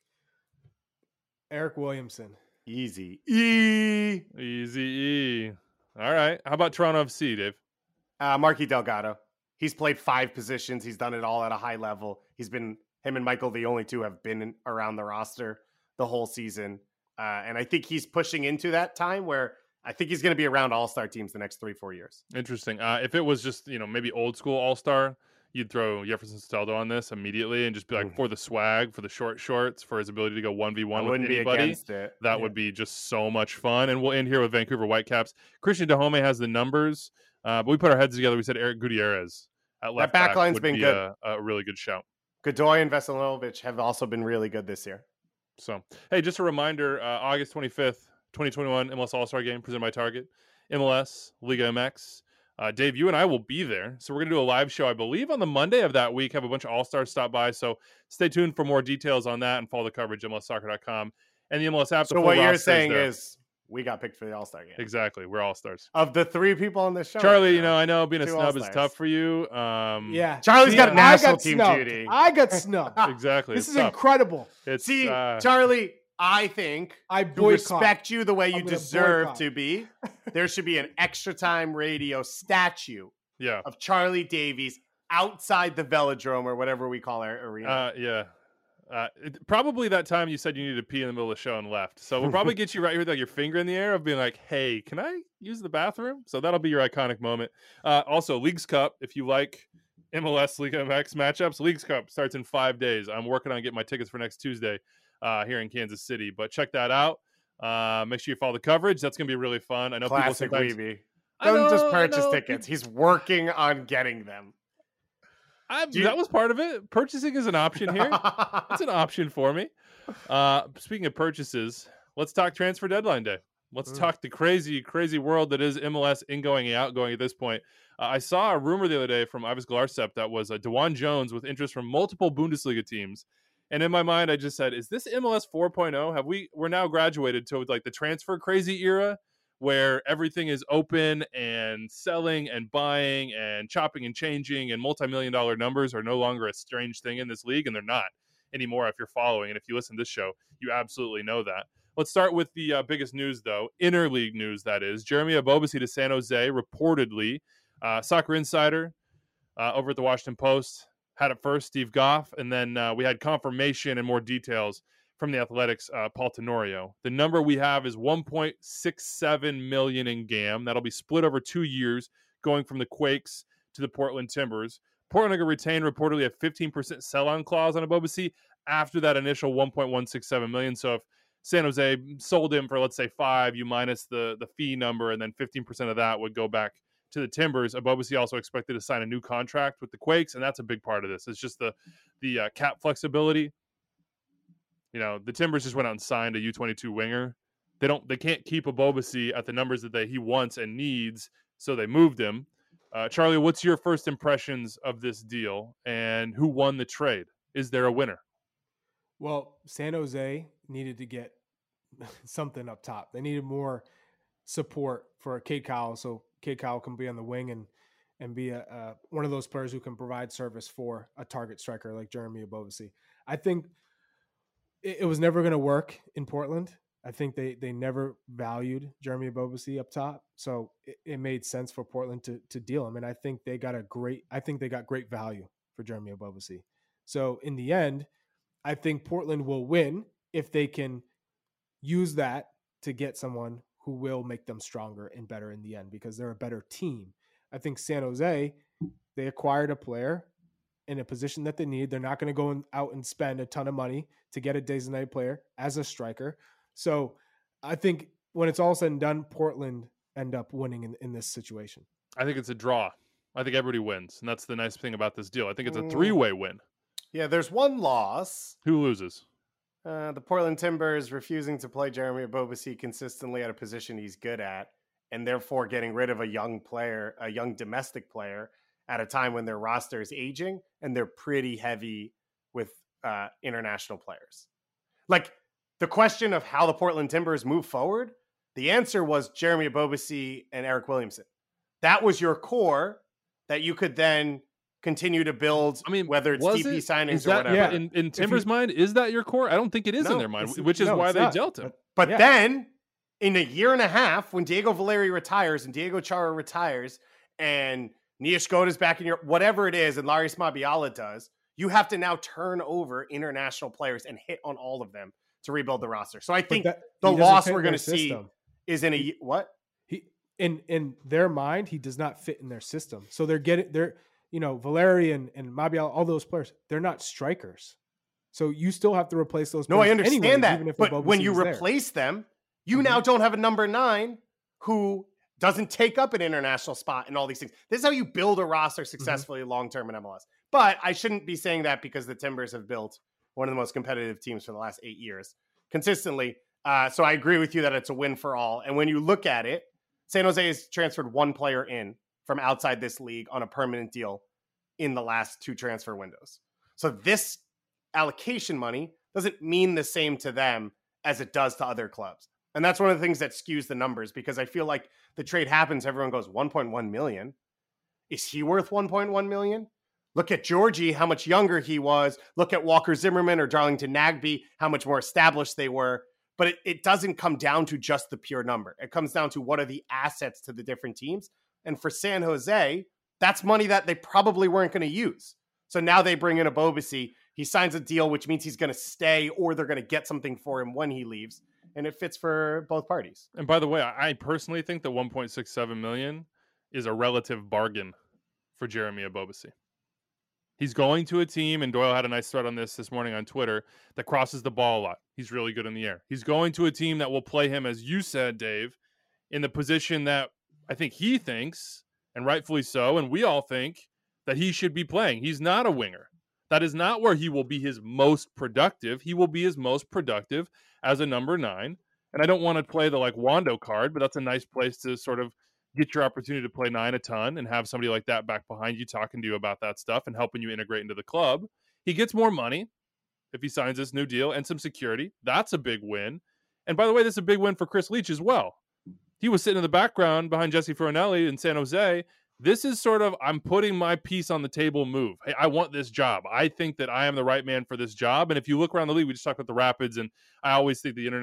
Eric Williamson. Easy. Easy E. All right. How about Toronto FC, Dave? Marky Delgado. He's played 5 positions. He's done it all at a high level. Him and Michael, the only two have been around the roster the whole season. And I think he's pushing into that time where I think he's going to be around all-star teams the next 3-4 years. Interesting. If it was just, maybe old school all-star, you'd throw Jefferson Steldo on this immediately and just be like, for the swag, for the short shorts, for his ability to go 1v1 with anybody. Against it. That would be just so much fun. And we'll end here with Vancouver Whitecaps. Christian Dahome has the numbers, but we put our heads together. We said Eric Gutierrez at left back line's would been be good. A really good shout. Godoy and Veselinovich have also been really good this year. So, hey, just a reminder, August 25th, 2021, MLS All-Star Game presented by Target, MLS, Liga MX. Dave, you and I will be there. So we're going to do a live show, I believe, on the Monday of that week. Have a bunch of All-Stars stop by. So stay tuned for more details on that and follow the coverage, MLSsoccer.com and the MLS app. So what you're saying is we got picked for the All-Star game. Exactly. We're All-Stars. Of the 3 people on this show. Charlie, right now, I know being a 2 snub is All-Stars. tough for you. Yeah. Charlie's got I national got team snubbed. duty. I got snubbed. Exactly. This it's is tough. incredible. It's, See, Charlie, I think I to boycott. respect you the way you I'm gonna deserve boycott. to be, there should be an extra time radio statue yeah. of Charlie Davies outside the velodrome or whatever we call our arena. Yeah. Probably that time you said you needed to pee in the middle of the show and left. So we'll probably get you right here with like your finger in the air of being like, hey, can I use the bathroom? So that'll be your iconic moment. Also, Leagues Cup, if you like MLS Liga MX matchups, Leagues Cup starts in 5 days. I'm working on getting my tickets for next Tuesday here in Kansas City. But check that out. Make sure you follow the coverage. That's going to be really fun. I know Classic people sometimes... Weeby. I Doesn't know, just I purchase know. tickets. He's working on getting them. That was part of it. Purchasing is an option here. It's an option for me. Speaking of purchases, let's talk transfer deadline day. Let's talk the crazy, crazy world that is MLS ingoing and outgoing at this point. I saw a rumor the other day from Ives Galarsep that was DeJuan Jones with interest from multiple Bundesliga teams. And in my mind, I just said, is this MLS 4.0? We're now graduated to like the transfer crazy era where everything is open and selling and buying and chopping and changing and multi-million-dollar numbers are no longer a strange thing in this league, and they're not anymore if you're following. And if you listen to this show, you absolutely know that. Let's start with the biggest news, though. Interleague news, that is. Jeremy Ebobisse to San Jose, reportedly. Soccer Insider over at the Washington Post had it first, Steve Goff, and then we had confirmation and more details from the Athletics, Paul Tenorio. The number we have is $1.67 million in GAM. That'll be split over 2 years, going from the Quakes to the Portland Timbers. Portland will retain reportedly a 15% sell-on clause on Ebobisse after that initial $1.167 million. So if San Jose sold him for, let's say, 5, you minus the fee number, and then 15% of that would go back to the Timbers. Ebobisse also expected to sign a new contract with the Quakes, and that's a big part of this. It's just the cap flexibility. You know, the Timbers just went out and signed a U22 winger. They can't keep Ebobisse at the numbers that he wants and needs, so they moved him. Charlie, what's your first impressions of this deal, and who won the trade? Is there a winner? Well, San Jose needed to get something up top. They needed more support for Cade Cowell, so Cade Cowell can be on the wing and be one of those players who can provide service for a target striker like Jeremy Ebobisse. I think it was never going to work in Portland. I think they never valued Jeremy Ebobisse up top, so it made sense for Portland to deal him. And I think they got great value for Jeremy Ebobisse. So in the end, I think Portland will win if they can use that to get someone who will make them stronger and better in the end, because they're a better team. I think San Jose, they acquired a player in a position that they need. They're not going to go out and spend a ton of money to get a designated player as a striker. So I think when it's all said and done, Portland end up winning in this situation. I think it's a draw. I think everybody wins, and that's the nice thing about this deal. I think it's a 3-way win. Yeah, there's one loss. Who loses? The Portland Timbers refusing to play Jeremy Ebobisse consistently at a position he's good at, and therefore getting rid of a young player, a young domestic player, at a time when their roster is aging and they're pretty heavy with international players. Like, the question of how the Portland Timbers move forward, the answer was Jeremy Ebobisse and Eric Williamson. That was your core that you could then continue to build. I mean, whether it's DP signings or whatever. Yeah. In Timbers' mind, is that your core? I don't think it is in their mind, which is why they dealt him. But then, in a year and a half, when Diego Valeri retires and Diego Chara retires and Nia Skoda's back in your whatever it is, and Larius Mabiala does, you have to now turn over international players and hit on all of them to rebuild the roster. So I think the loss we're going to see is in a what? In their mind, he does not fit in their system. So Valeri and Mabiala, all those players, they're not strikers. So you still have to replace those players. No, I understand anyways, that. Even if but when you replace them, you now don't have a number 9 who doesn't take up an international spot and all these things. This is how you build a roster successfully long-term in MLS. But I shouldn't be saying that because the Timbers have built one of the most competitive teams for the last 8 years consistently. So I agree with you that it's a win for all. And when you look at it, San Jose has transferred one player in from outside this league on a permanent deal in the last 2 transfer windows. So this allocation money doesn't mean the same to them as it does to other clubs. And that's one of the things that skews the numbers, because I feel like the trade happens, everyone goes 1.1 million. Is he worth 1.1 million? Look at Georgie, how much younger he was. Look at Walker Zimmerman or Darlington Nagbe, how much more established they were. But it doesn't come down to just the pure number. It comes down to what are the assets to the different teams. And for San Jose, that's money that they probably weren't going to use. So now they bring in Ebobisse. He signs a deal, which means he's going to stay, or they're going to get something for him when he leaves. And it fits for both parties. And by the way, I personally think that $1.67 million is a relative bargain for Jeremy Ebobisse. He's going to a team, and Doyle had a nice thread on this morning on Twitter, that crosses the ball a lot. He's really good in the air. He's going to a team that will play him, as you said, Dave, in the position that I think he thinks, and rightfully so, and we all think, that he should be playing. He's not a winger. That is not where he will be his most productive. He will be his most productive as a number 9. And I don't want to play the Wando card, but that's a nice place to sort of get your opportunity to play 9 a ton and have somebody like that back behind you talking to you about that stuff and helping you integrate into the club. He gets more money if he signs this new deal and some security. That's a big win. And by the way, this is a big win for Chris Leach as well. He was sitting in the background behind Jesse Furinelli in San Jose. This is sort of, I'm putting my piece on the table move. Hey, I want this job. I think that I am the right man for this job. And if you look around the league, we just talked about the Rapids, and I always think the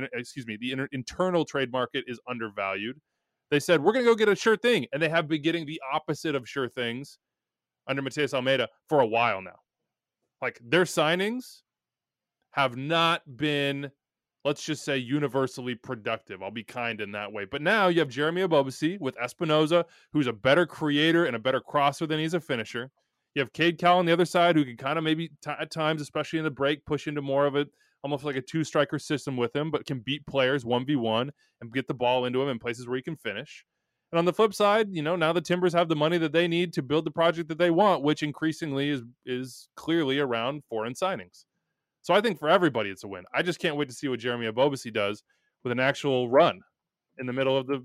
internal trade market is undervalued. They said, we're going to go get a sure thing. And they have been getting the opposite of sure things. under Matias Almeida for a while now. Like, their signings have not been, let's just say, universally productive. I'll be kind in that way. But now you have Jeremy Ebobisse with Espinoza, who's a better creator and a better crosser than he's a finisher. You have Cade Cowell on the other side, who can kind of maybe at times, especially in the break, push into more of it, almost like a two-striker system with him, but can beat players 1v1 and get the ball into him in places where he can finish. And on the flip side, now the Timbers have the money that they need to build the project that they want, which increasingly is clearly around foreign signings. So I think for everybody it's a win. I just can't wait to see what Jeremy Ebobisse does with an actual run in the middle of the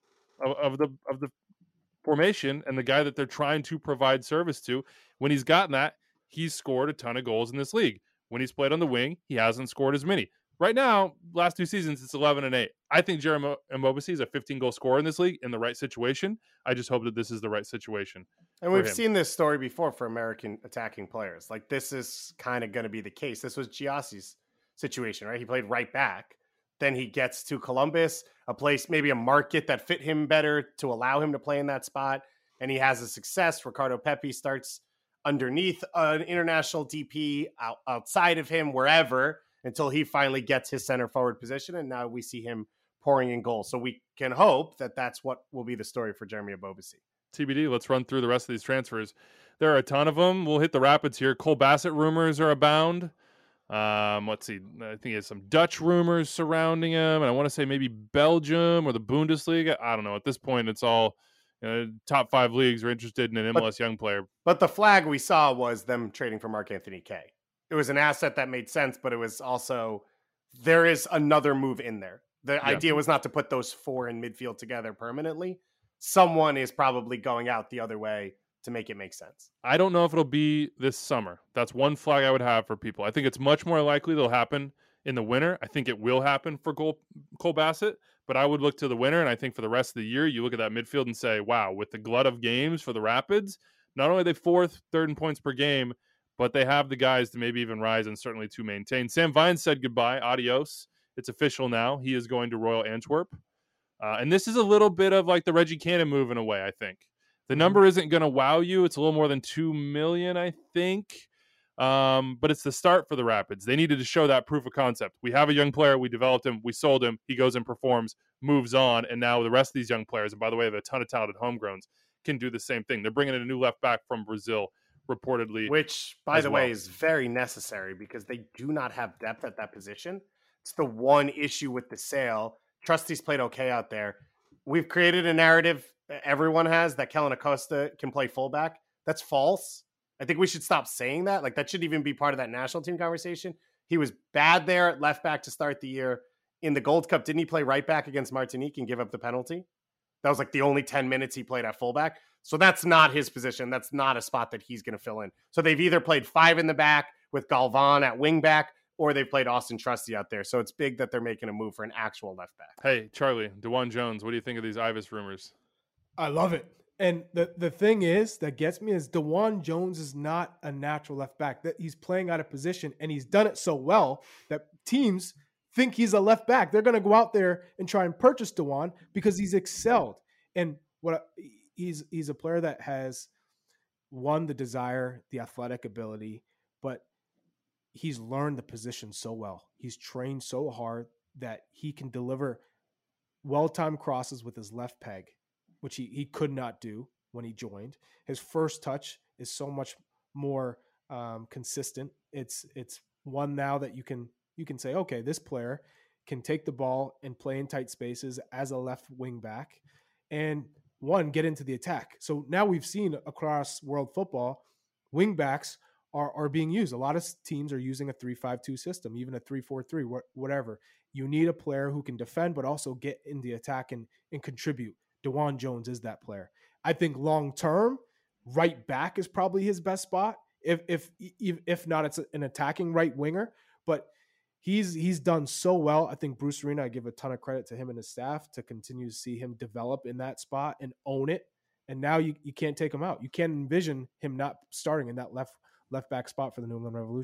formation, and the guy that they're trying to provide service to. When he's gotten that, he's scored a ton of goals in this league. When he's played on the wing, he hasn't scored as many. Right now, last 2 seasons, it's 11-8. I think Jeremy Ebobisse is a 15-goal scorer in this league in the right situation. I just hope that this is the right situation. And we've seen this story before for American attacking players. Like, this is kind of going to be the case. This was Giassi's situation, right? He played right back. Then he gets to Columbus, a place, maybe a market that fit him better to allow him to play in that spot. And he has a success. Ricardo Pepi starts underneath an international DP outside of him, wherever, until he finally gets his center forward position. And now we see him pouring in goals. So we can hope that that's what will be the story for Jeremy Ebobisse. TBD, let's run through the rest of these transfers. There are a ton of them. We'll hit the Rapids here. Cole Bassett rumors are abound. Let's see. I think he has some Dutch rumors surrounding him. And I want to say maybe Belgium or the Bundesliga. I don't know. At this point, it's all top 5 leagues are interested in an MLS young player. But the flag we saw was them trading for Mark Anthony Kaye. It was an asset that made sense, but it was also, there is another move in there. The idea was not to put those 4 in midfield together permanently. Someone is probably going out the other way to make it make sense. I don't know if it'll be this summer. That's one flag I would have for people. I think it's much more likely they'll happen in the winter. I think it will happen for Cole Bassett, but I would look to the winter, and I think for the rest of the year, you look at that midfield and say, wow, with the glut of games for the Rapids, not only are they 4th, 3rd in points per game, but they have the guys to maybe even rise and certainly to maintain. Sam Vines said goodbye, adios. It's official now. He is going to Royal Antwerp. And this is a little bit of like the Reggie Cannon move in a way, I think. The number isn't going to wow you. It's a little more than $2 million, I think. But it's the start for the Rapids. They needed to show that proof of concept. We have a young player. We developed him. We sold him. He goes and performs, moves on. And now the rest of these young players, and by the way, they have a ton of talented homegrowns, can do the same thing. They're bringing in a new left back from Brazil, reportedly. Which, by the way, is very necessary because they do not have depth at that position. It's the one issue with the sale. Trusty's played okay out there. We've created a narrative, everyone has, that Kellen Acosta can play fullback. That's false. I think we should stop saying that. Like, that shouldn't even be part of that national team conversation. He was bad there at left back to start the year. In the Gold Cup, didn't he play right back against Martinique and give up the penalty? That was like the only 10 minutes he played at fullback. So that's not his position. That's not a spot that he's going to fill in. So they've either played 5 in the back with Galvan at wing back, or they've played Austin Trusty out there. So it's big that they're making a move for an actual left back. Hey, Charlie, DeJuan Jones, what do you think of these Ivis rumors? I love it. And the thing is that gets me is DeJuan Jones is not a natural left back. That he's playing out of position, and he's done it so well that teams think he's a left back. They're going to go out there and try and purchase DeJuan because he's excelled. And he's a player that has won the desire, the athletic ability, but he's learned the position so well. He's trained so hard that he can deliver well-timed crosses with his left peg, which he could not do when he joined. His first touch is so much more consistent. It's one now that you can say, okay, this player can take the ball and play in tight spaces as a left wing back and get into the attack. So now we've seen across world football, wing backs are being used. A lot of teams are using a 3-5-2 system, even a 3-4-3, whatever. You need a player who can defend, but also get in the attack and contribute. DeJuan Jones is that player. I think long-term, right back is probably his best spot. If not, it's an attacking right winger, but he's done so well. I think Bruce Arena, I give a ton of credit to him and his staff to continue to see him develop in that spot and own it. And now you can't take him out. You can't envision him not starting in that left back spot for the New England Revolution.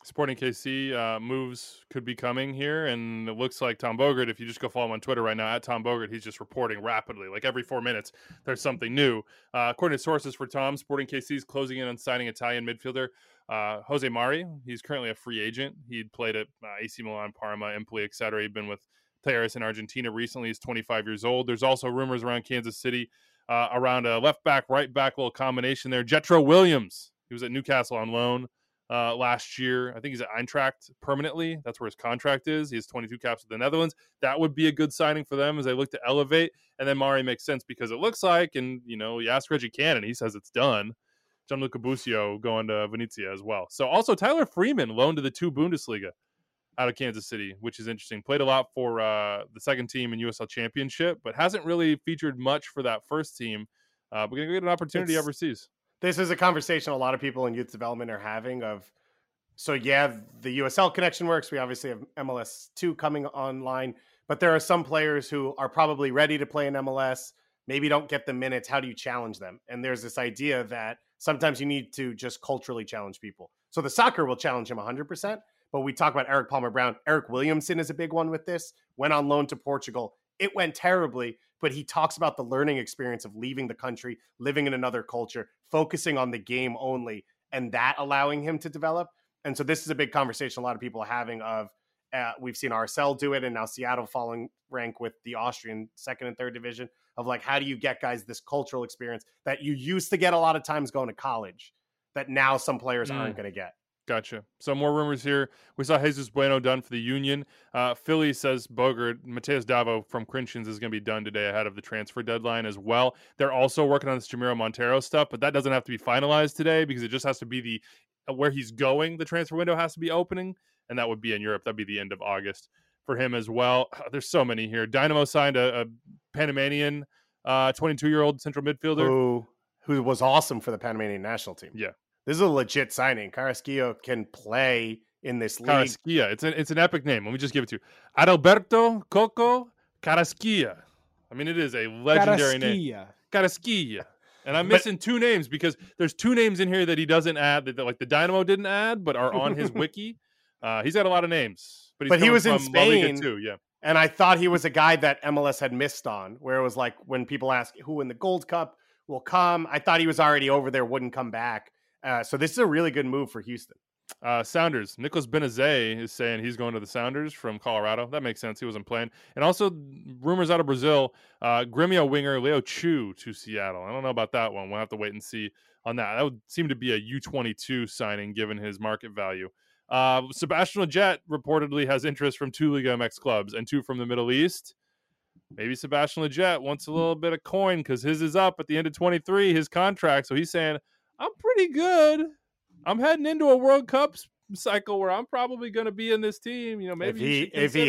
Sporting KC moves could be coming here, and it looks like Tom Bogert, if you just go follow him on Twitter right now, at Tom Bogert, he's just reporting rapidly. Like every 4 minutes, there's something new. According to sources for Tom, Sporting KC is closing in on signing Italian midfielder Jose Mari. He's currently a free agent. He'd played at AC Milan, Parma, Empoli, etc. He'd been with Talleres in Argentina recently. He's 25 years old. There's also rumors around Kansas City around a left back, right back little combination there. Jetro Williams, he was at Newcastle on loan last year. I think he's at Eintracht permanently. That's where his contract is. He has 22 caps with the Netherlands. That would be a good signing for them as they look to elevate. And then Mari makes sense because it looks like, and you ask Reggie Cannon, he says it's done. Gianluca Busio going to Venezia as well. So also Tyler Freeman loaned to the 2 Bundesliga out of Kansas City, which is interesting. Played a lot for the second team in USL Championship, but hasn't really featured much for that first team. We're going to get an opportunity overseas. This is a conversation a lot of people in youth development are having of, so yeah, the USL connection works. We obviously have MLS 2 coming online, but there are some players who are probably ready to play in MLS, maybe don't get the minutes. How do you challenge them? And there's this idea that sometimes you need to just culturally challenge people. So the soccer will challenge him 100%, but we talk about Eric Palmer-Brown. Eric Williamson is a big one with this. Went on loan to Portugal. It went terribly, but he talks about the learning experience of leaving the country, living in another culture, focusing on the game only, and that allowing him to develop. And so this is a big conversation a lot of people are having of, we've seen RSL do it, and now Seattle falling rank with the Austrian 2nd and 3rd division of like, how do you get guys this cultural experience that you used to get a lot of times going to college that now some players aren't going to get? Gotcha. So more rumors here. We saw Jesus Bueno done for the Union. Philly says Bogert, Mateus Davo from Corinthians is going to be done today ahead of the transfer deadline as well. They're also working on this Jamiro Montero stuff, but that doesn't have to be finalized today because it just has to be where he's going. The transfer window has to be opening, and that would be in Europe. That'd be the end of August for him as well. There's so many here. Dynamo signed a Panamanian 22-year-old central midfielder who was awesome for the Panamanian national team. Yeah. This is a legit signing. Carrasquillo can play in this league. Carrasquilla. It's an epic name. Let me just give it to you. Adalberto Coco Carrasquilla. I mean, it is a legendary name. Carrasquilla. And I'm missing 2 names because there's 2 names in here that he doesn't add, that like the Dynamo didn't add, but are on his wiki. He's got a lot of names. But he was in Spain too, yeah. And I thought he was a guy that MLS had missed on, where it was like when people ask who in the Gold Cup will come, I thought he was already over there, wouldn't come back. So this is a really good move for Houston. Sounders. Nicholas Benazet is saying he's going to the Sounders from Colorado. That makes sense. He wasn't playing. And also rumors out of Brazil, Grêmio winger Leo Chu to Seattle. I don't know about that one. We'll have to wait and see on that. That would seem to be a U22 signing given his market value. Sebastian Lletget reportedly has interest from 2 Liga MX clubs and 2 from the Middle East. Maybe Sebastian Lletget wants a little bit of coin because his is up at the end of 23, his contract. So he's saying, I'm pretty good. I'm heading into a World Cup cycle where I'm probably going to be in this team. Maybe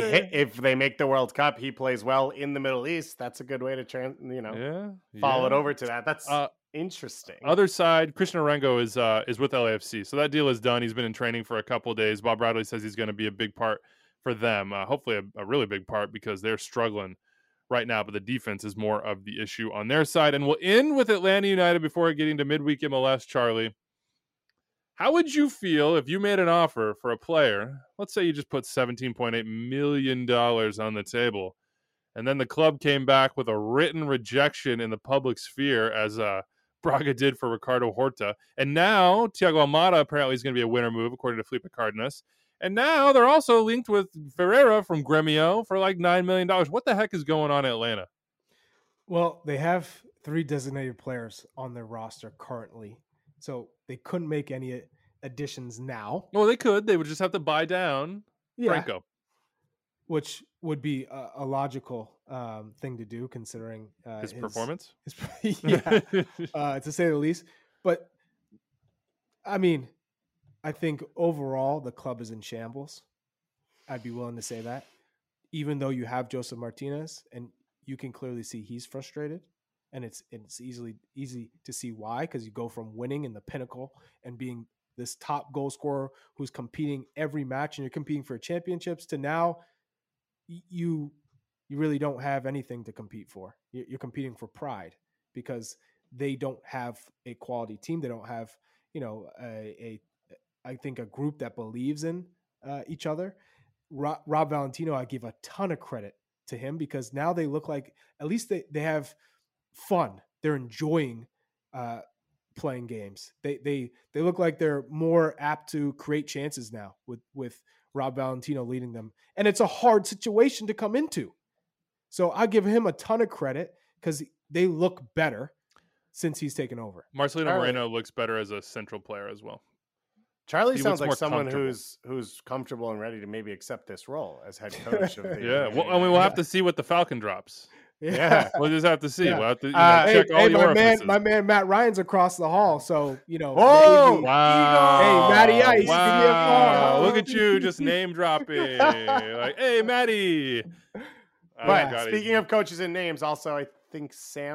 if they make the World Cup, he plays well in the Middle East. That's a good way to follow it over to that. That's interesting. Other side, Christian Arango is with LAFC, so that deal is done. He's been in training for a couple of days. Bob Bradley says he's going to be a big part for them. Hopefully, a really big part because they're struggling right now, but the defense is more of the issue on their side. And we'll end with Atlanta United before getting to midweek MLS. Charlie, how would you feel if you made an offer for a player? Let's say you just put $17.8 million on the table, and then the club came back with a written rejection in the public sphere, as Braga did for Ricardo Horta. And now Thiago Almada apparently is going to be a winner move, according to Felipe Cardenas. And now they're also linked with Ferreira from Grêmio for like $9 million. What the heck is going on in Atlanta? Well, they have 3 designated players on their roster currently, so they couldn't make any additions now. Well, they could. They would just have to buy down Franco. Which would be a logical thing to do, considering his performance. To say the least. But I mean, I think overall the club is in shambles. I'd be willing to say that, even though you have Joseph Martinez, and you can clearly see he's frustrated, and it's easy to see why, because you go from winning in the pinnacle and being this top goal scorer who's competing every match, and you're competing for championships, to now you really don't have anything to compete for. You're competing for pride because they don't have a quality team. They don't have, a I think, a group that believes in each other. Rob Valentino, I give a ton of credit to him because now they look like at least they have fun. They're enjoying playing games. They look like they're more apt to create chances now with Rob Valentino leading them. And it's a hard situation to come into. So I give him a ton of credit because they look better since he's taken over. Marcelino Moreno looks better as a central player as well. Charlie He sounds looks like more someone comfortable. who's comfortable and ready to maybe accept this role as head coach of the Yeah. Well, I mean, we'll have to see what the Falcon drops. Yeah. We'll just have to see. Yeah. We'll have to Hey, check all the orifices. my man Matt Ryan's across the hall, so Oh, maybe- Wow. Hey, Matty Ice, give me a Wow. call. Look at you just name dropping. Like, hey, Matty. But speaking of coaches and names, also I think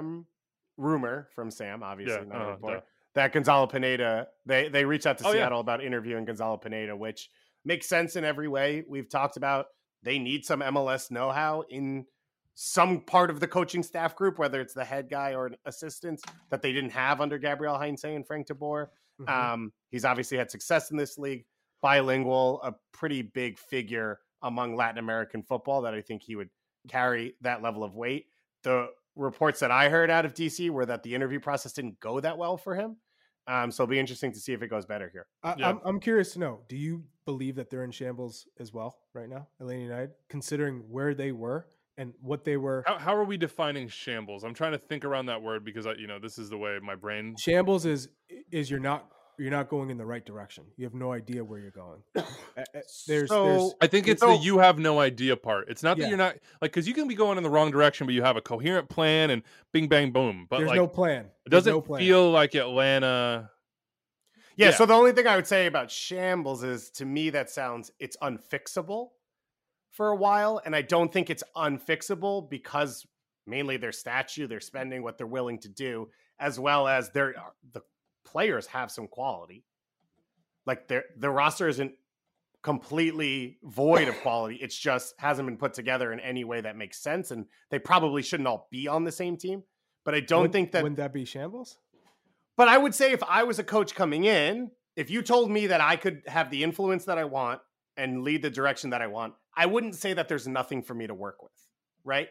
rumor from Sam, obviously not a report, that Gonzalo Pineda, they reached out to Seattle about interviewing Gonzalo Pineda, which makes sense in every way. We've talked about they need some MLS know-how in some part of the coaching staff group, whether it's the head guy or an assistant that they didn't have under Gabriel Heinze and Frank de Boer. He's obviously had success in this league, bilingual, a pretty big figure among Latin American football that I think he would carry that level of weight. The reports that I heard out of DC were that the interview process didn't go that well for him. So it'll be interesting to see if it goes better here. I'm curious to know, do you believe that they're in shambles as well right now, Atlanta United, considering where they were and what they were? How are we defining shambles? I'm trying to think around that word because this is the way my brain. Shambles is you're not going in the right direction. You have no idea where you're going. There's I think it's the you have no idea part. It's not that you're not because you can be going in the wrong direction, but you have a coherent plan and bing bang boom. But there's no plan. It doesn't feel like Atlanta. Yeah. So the only thing I would say about shambles is, to me, that sounds it's unfixable for a while, and I don't think it's unfixable because mainly their statue, their spending, what they're willing to do, as well as the players have some quality. Like the roster isn't completely void of quality. It's just hasn't been put together in any way that makes sense. And they probably shouldn't all be on the same team, but I don't think that. Wouldn't that be shambles? But I would say if I was a coach coming in, if you told me that I could have the influence that I want and lead the direction that I want, I wouldn't say that there's nothing for me to work with. Right.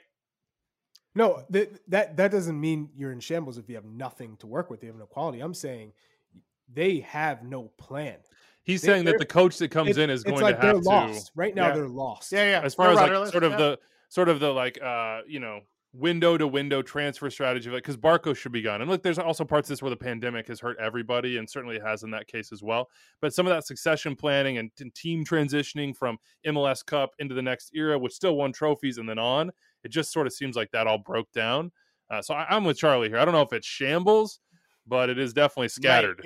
No, that doesn't mean you're in shambles if you have nothing to work with. You have no quality. I'm saying they have no plan. He's saying that the coach that comes in is going to have they're to. lost. Right now, they're lost. Yeah. As far as like sort of the like window to window transfer strategy, like because Barco should be gone. And look, there's also parts of this where the pandemic has hurt everybody, and certainly it has in that case as well. But some of that succession planning and team transitioning from MLS Cup into the next era, which still won trophies and then on, it just sort of seems like that all broke down. So I'm with Charlie here. I don't know if it's shambles, but it is definitely scattered.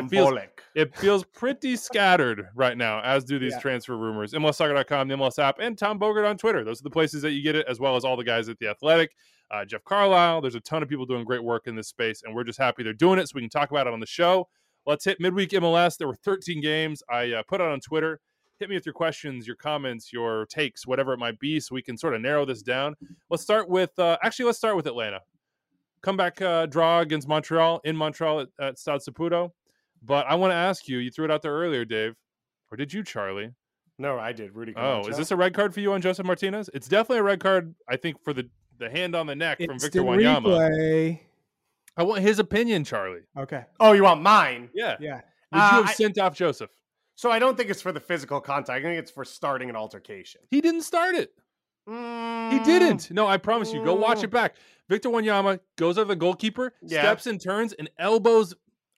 It feels pretty scattered right now, as do these transfer rumors. MLSsoccer.com, the MLS app, and Tom Bogert on Twitter. Those are the places that you get it, as well as all the guys at The Athletic. Jeff Carlisle. There's a ton of people doing great work in this space, and we're just happy they're doing it so we can talk about it on the show. Let's hit midweek MLS. There were 13 games. I put it on Twitter. Hit me with your questions, your comments, your takes, whatever it might be, so we can sort of narrow this down. Let's start with Atlanta. Comeback draw against Montreal in Montreal at Stade Saputo. But I want to ask you threw it out there earlier, Dave, or did you, Charlie? No, I did. Rudy Camacho. Oh, is this a red card for you on Joseph Martinez? It's definitely a red card, I think, for the hand on the neck from Victor Wanyama. Replay. I want his opinion, Charlie. Okay. Oh, you want mine? Yeah. Yeah. Would you have sent off Joseph? So I don't think it's for the physical contact. I think it's for starting an altercation. He didn't start it. He didn't. No, I promise you. Go watch it back. Victor Wanyama goes over the goalkeeper, steps and turns, and elbows.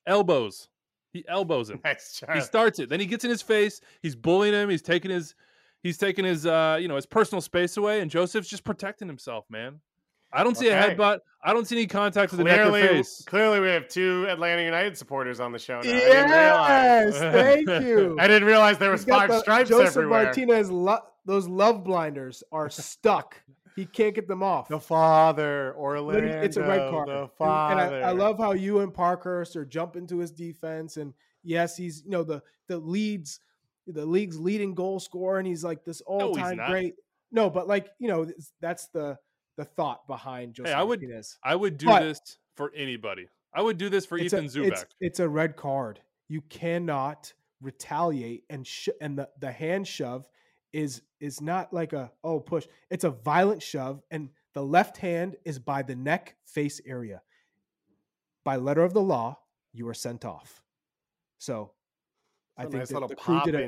He elbows him. He starts it. Then he gets in his face. He's bullying him. He's taking his his personal space away, and Joseph's just protecting himself, man. I don't see a headbutt. I don't see any contact with the neck or face. Clearly, we have two Atlanta United supporters on the show now. Yes, thank you. I didn't realize there was 5 stripes Joseph everywhere. Martinez, those love blinders are stuck. He can't get them off. The father, Orlando. It's a red card. The father. And I love how you and Parkhurst are jumping to his defense. And yes, he's the league's leading goal scorer, and he's like this all-time great. No, but that's the thought behind Joseph Martinez. I would do this for anybody. I would do this for Ethan Zubak. It's a red card. You cannot retaliate and the hand shove is not like a push. It's a violent shove, and the left hand is by the neck face area. By letter of the law, you are sent off. So I think that the crew did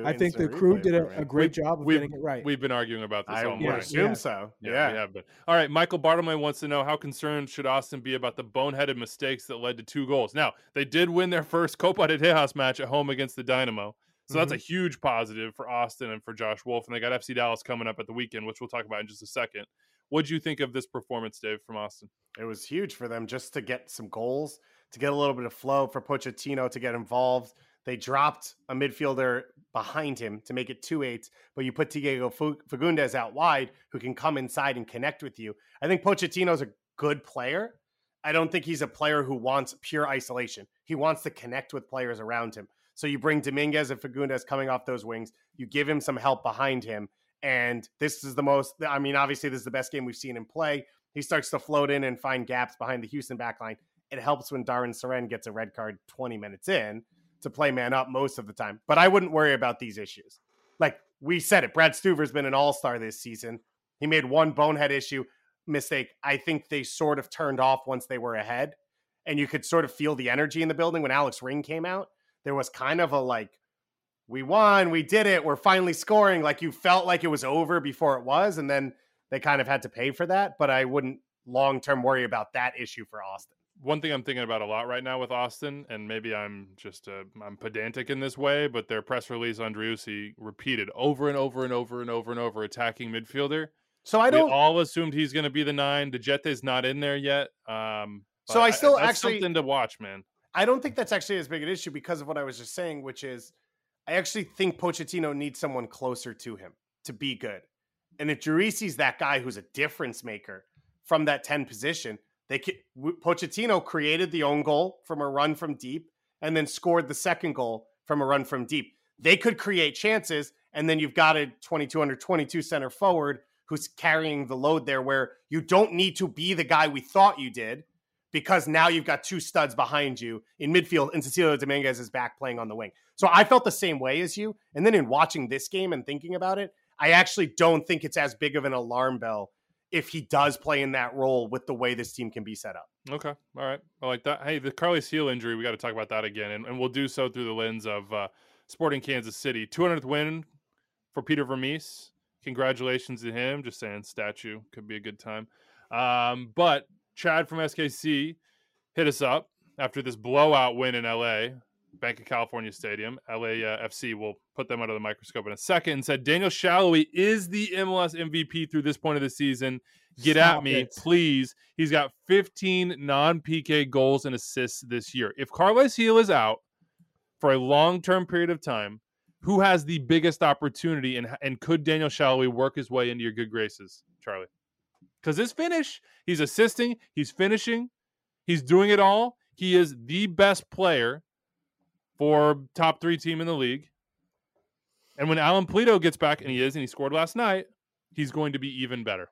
a great job of getting it right. We've been arguing about this all morning. I assume so. Yeah, we have been. All right, Michael Bartlemy wants to know, how concerned should Austin be about the boneheaded mistakes that led to 2 goals? Now, they did win their first Copa de Tejas match at home against the Dynamo. So that's a huge positive for Austin and for Josh Wolf. And they got FC Dallas coming up at the weekend, which we'll talk about in just a second. What did you think of this performance, Dave, from Austin? It was huge for them just to get some goals, to get a little bit of flow, for Pochettino to get involved. They dropped a midfielder behind him to make it 2-8, but you put Diego Fagundes out wide, who can come inside and connect with you. I think Pochettino's a good player. I don't think he's a player who wants pure isolation. He wants to connect with players around him. So you bring Dominguez and Fagundes coming off those wings. You give him some help behind him. And this is obviously this is the best game we've seen him play. He starts to float in and find gaps behind the Houston backline. It helps when Darren Seren gets a red card 20 minutes in to play man up most of the time. But I wouldn't worry about these issues. Like we said it, Brad Stuver's been an all-star this season. He made one bonehead issue mistake. I think they sort of turned off once they were ahead. And you could sort of feel the energy in the building when Alex Ring came out. There was kind of a like, we won, we did it, we're finally scoring. Like you felt like it was over before it was. And then they kind of had to pay for that. But I wouldn't long-term worry about that issue for Austin. One thing I'm thinking about a lot right now with Austin, and maybe I'm just I'm pedantic in this way, but their press release on Driussi repeated over and over and over and over and over attacking midfielder. So we all assumed he's going to be the 9. Dejette's not in there yet. So I still that's actually something to watch, man. I don't think that's actually as big an issue because of what I was just saying, which is I actually think Pochettino needs someone closer to him to be good. And if Driussi's that guy who's a difference maker from that 10 position, Pochettino created the own goal from a run from deep and then scored the second goal from a run from deep. They could create chances, and then you've got a 22 under 22 center forward who's carrying the load there where you don't need to be the guy we thought you did because now you've got 2 studs behind you in midfield and Cecilio Dominguez is back playing on the wing. So I felt the same way as you. And then in watching this game and thinking about it, I actually don't think it's as big of an alarm bell if he does play in that role with the way this team can be set up. Okay. All right. I like that. Hey, the Carles Gil injury, we got to talk about that again. And we'll do so through the lens of Sporting Kansas City. 200th win for Peter Vermees. Congratulations to him. Just saying, statue could be a good time. But Chad from SKC hit us up after this blowout win in LA, Bank of California Stadium. LAFC will put them under the microscope in a second, and said Daniel Shalhoub is the MLS MVP through this point of the season. Get at me, please. He's got 15 non-PK goals and assists this year. If Carles Gil is out for a long-term period of time, who has the biggest opportunity, and could Daniel Shalhoub work his way into your good graces, Charlie? Because his finish, he's assisting, he's finishing, he's doing it all. He is the best player for top 3 team in the league. And when Alan Pulido gets back, and he scored last night, he's going to be even better.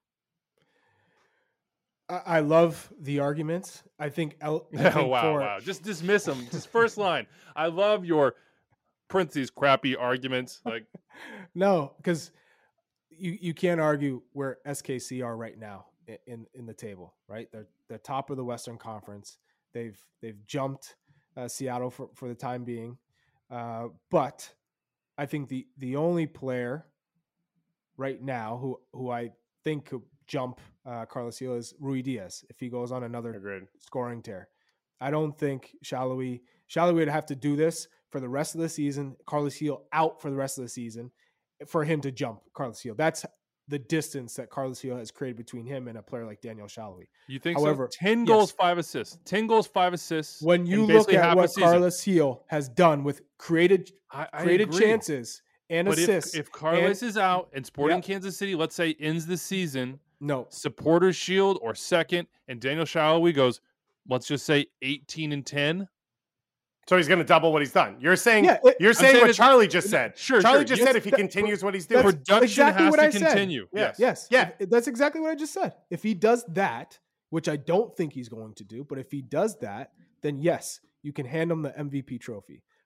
I love the arguments. I think wow. Just dismiss them. Just first line. I love your parentheses crappy arguments. Like no, because you can't argue where SKC are right now in the table, right? They're top of the Western Conference. They've jumped Seattle for the time being. But I think the only player right now who I think could jump Carles Gil is Rui Diaz if he goes on another scoring tear. I don't think Shalhoub would have to do this for the rest of the season, Carles Gil out for the rest of the season, for him to jump Carles Gil. That's the distance that Carles Gil has created between him and a player like Daniel Shalhoub. You think so? 10 goals, 5 assists. 10 goals, 5 assists. When you look at what Carles Gil has done with created chances and assists. If Carles is out and Sporting Kansas City, let's say, ends the season, no Supporters Shield or second, and Daniel Shalhoub goes, let's just say 18-10. So he's going to double what he's done. You're saying what Charlie just said. Charlie just said if he continues what he's doing. Production exactly has to continue. Yes. That's exactly what I just said. If he does that, which I don't think he's going to do, but if he does that, then yes, you can hand him the MVP trophy.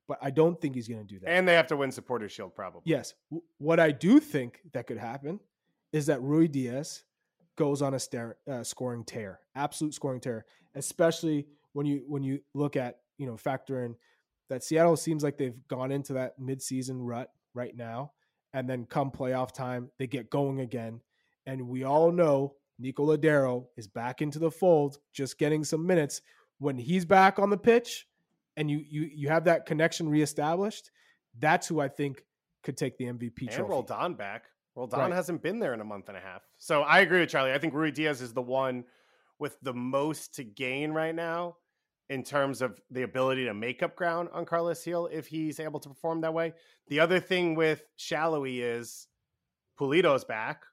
but I don't think he's going to do that. And they have to win Supporters Shield probably. Yes. What I do think that could happen is that Rui Diaz goes on a scoring tear, absolute scoring tear, especially when you look at, factor in that Seattle seems like they've gone into that midseason rut right now. And then come playoff time, they get going again. And we all know Nico Lodeiro is back into the fold, just getting some minutes. When he's back on the pitch and you have that connection reestablished, that's who I think could take the MVP trophy. And Roldan back. Roldan Right. hasn't been there in a month and a half. So I agree with Charlie. I think Rui Diaz is the one with the most to gain right now in terms of the ability to make up ground on Carlos Gil if he's able to perform that way. The other thing with Shallowy is Pulido's back.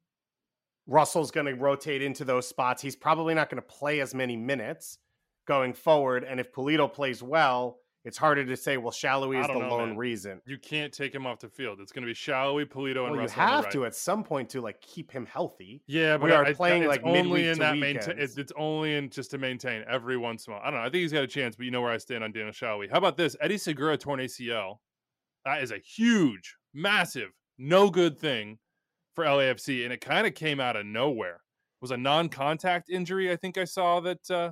Russell's going to rotate into those spots. He's probably not going to play as many minutes going forward. And if Pulido plays well, it's harder to say, well, Shallowy is the lone reason. You can't take him off the field. It's going to be Shallowy, Pulido, and Well, you Russell on the have right. to at some point to like keep him healthy. Yeah, but we are playing it's like only midweek in to that weekends. it's only in just to maintain every once in a while. I don't know. I think he's got a chance, but you know where I stand on Daniel Shalhoub. How about this? Eddie Segura torn ACL. That is a huge, massive, no good thing for LAFC, and it kind of came out of nowhere. It was a non-contact injury, I think I saw that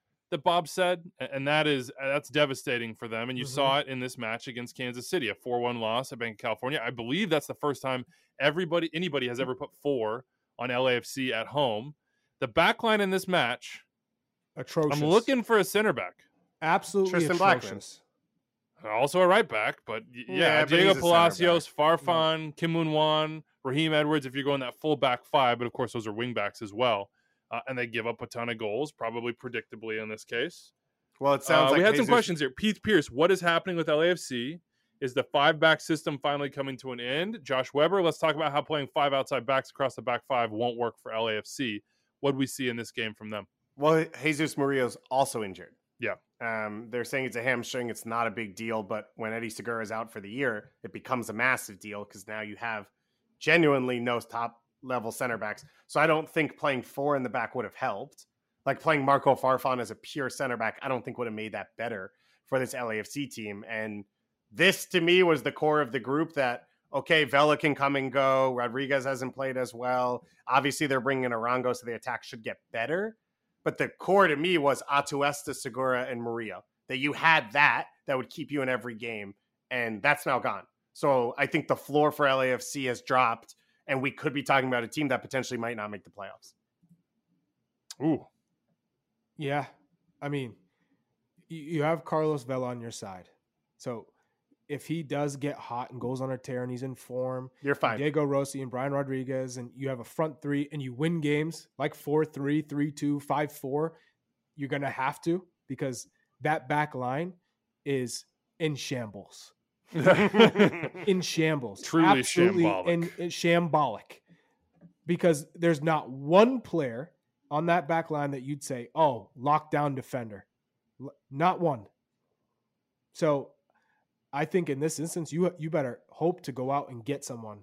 Bob said, and that's devastating for them. And you saw it in this match against Kansas City, a 4-1 loss at Banc of California. I believe that's the first time anybody has ever put 4 on LAFC at home. The back line in this match, Atrocious. I'm looking for a center back. Absolutely Tristan atrocious. Also a right back, but Yeah, but Diego he's a center Palacios, Farfan, Kim Moon-Wan, Raheem Edwards, if you're going that full back 5, but of course those are wing backs as well. And they give up a ton of goals, probably predictably in this case. Well, it sounds like we had some Jesus- questions here. Pete Pierce, what is happening with LAFC? Is the 5-back system finally coming to an end? Josh Weber, let's talk about how playing 5 outside backs across the back 5 won't work for LAFC. What do we see in this game from them? Well, Jesus Murillo's also injured. Yeah. They're saying it's a hamstring. It's not a big deal, but when Eddie Segura is out for the year, it becomes a massive deal because now you have genuinely no top-level center backs. So I don't think playing 4 in the back would have helped. Like playing Marco Farfan as a pure center back, I don't think would have made that better for this LAFC team. And this, to me, was the core of the group that, okay, Vela can come and go. Rodriguez hasn't played as well. Obviously, they're bringing in Arango, so the attack should get better. But the core to me was Atuesta, Segura, and Murillo. That you had that would keep you in every game, and that's now gone. So I think the floor for LAFC has dropped, and we could be talking about a team that potentially might not make the playoffs. Ooh. Yeah. I mean, you have Carlos Vela on your side. So if he does get hot and goes on a tear and he's in form, You're fine. Diego Rossi and Brian Rodriguez, and you have a front 3 and you win games like 4-3, 3-2, 5-4, you're going to have to, because that back line is in shambles. In shambles. Truly Absolutely shambolic. in shambolic. Because there's not one player on that back line that you'd say, oh, lockdown defender. Not one. So I think in this instance, you better hope to go out and get someone.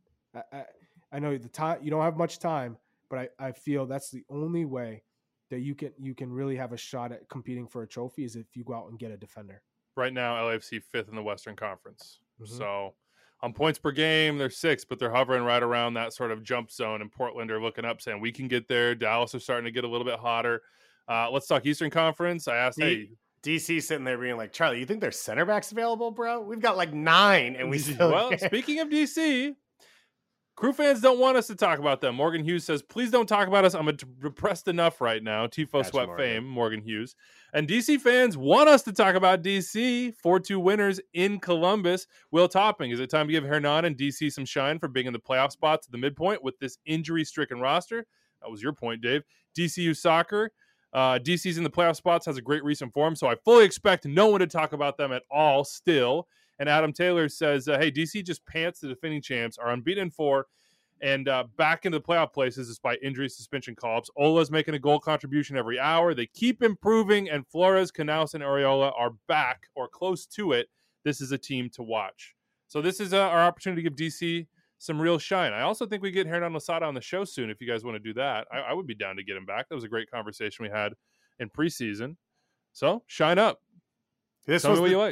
I know the time, you don't have much time, but I feel that's the only way that you can really have a shot at competing for a trophy is if you go out and get a defender. Right now, LAFC 5th in the Western Conference. Mhm. So on points per game, they're 6th, but they're hovering right around that sort of jump zone. And Portland are looking up, saying we can get there. Dallas are starting to get a little bit hotter. Let's talk Eastern Conference. I asked, DC sitting there being like, Charlie, you think there's center backs available, bro? We've got like 9, and we still well, can't. speaking of DC, Crew fans don't want us to talk about them. Morgan Hughes says, please don't talk about us. I'm depressed enough right now. Tifo Gotcha, Sweat Morgan. fame, Morgan Hughes. And DC fans want us to talk about DC. 4-2 winners in Columbus. Will Topping, is it time to give Hernan and DC some shine for being in the playoff spots at the midpoint with this injury-stricken roster? That was your point, Dave. DCU Soccer. DC's in the playoff spots, has a great recent form, so I fully expect no one to talk about them at all still. And Adam Taylor says, hey, DC just pants the defending champs, are unbeaten in 4, and back into the playoff places despite injury, suspension call-ups. Ola's making a goal contribution every hour. They keep improving, and Flores, Canals, and Areola are back or close to it. This is a team to watch. So this is our opportunity to give DC some real shine. I also think we get Hernan Losada on the show soon if you guys want to do that. I would be down to get him back. That was a great conversation we had in preseason. So shine up. This Tell was me what you like.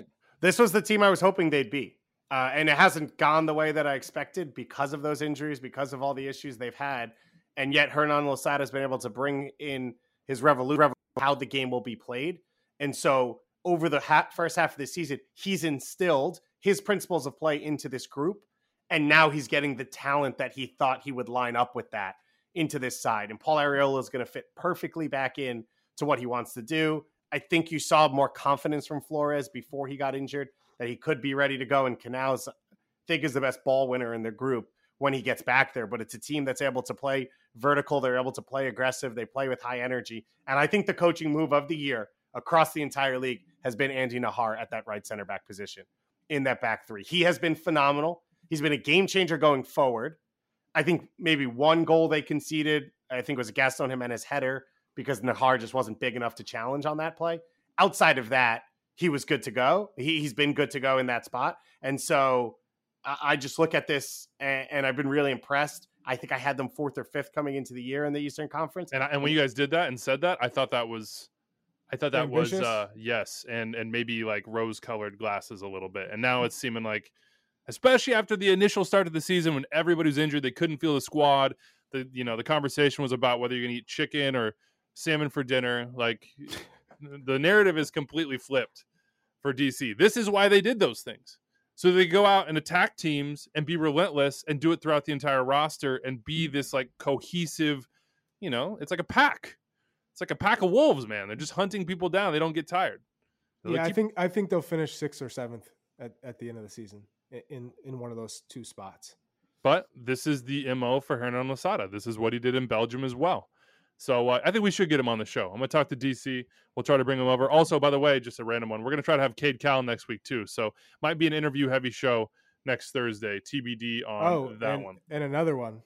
This was the team I was hoping they'd be. And it hasn't gone the way that I expected because of those injuries, because of all the issues they've had. And yet Hernan Losada has been able to bring in his revolution, how the game will be played. And so over the first half of the season, he's instilled his principles of play into this group. And now he's getting the talent that he thought he would line up with that into this side. And Paul Arriola is going to fit perfectly back in to what he wants to do. I think you saw more confidence from Flores before he got injured, that he could be ready to go. And Canals, I think, is the best ball winner in the group when he gets back there. But it's a team that's able to play vertical. They're able to play aggressive. They play with high energy. And I think the coaching move of the year across the entire league has been Andy Nahar at that right center back position in that back three. He has been phenomenal. He's been a game changer going forward. I think maybe one goal they conceded, I think, was a Gaston Jimenez header because Nahar just wasn't big enough to challenge on that play. Outside of that, he was good to go. He's been good to go in that spot. And so I just look at this and I've been really impressed. I think I had them 4th or 5th coming into the year in the Eastern Conference. And when you guys did that and said that, I thought that was ambitious? Yes. And maybe like rose colored glasses a little bit. And now it's seeming like, especially after the initial start of the season when everybody was injured, they couldn't feel the squad. The conversation was about whether you're going to eat chicken or salmon for dinner. Like the narrative is completely flipped for DC. This is why they did those things. So they go out and attack teams and be relentless and do it throughout the entire roster and be this like cohesive, it's like a pack. It's like a pack of wolves, man. They're just hunting people down. They don't get tired. Yeah, I think they'll finish 6th or 7th at the end of the season in one of those two spots. But this is the MO for Hernan Losada. This is what he did in Belgium as well. So I think we should get him on the show. I'm going to talk to DC. We'll try to bring him over. Also, by the way, just a random one. We're going to try to have Cade Cowell next week too. So might be an interview-heavy show next Thursday. TBD on that one. And another one.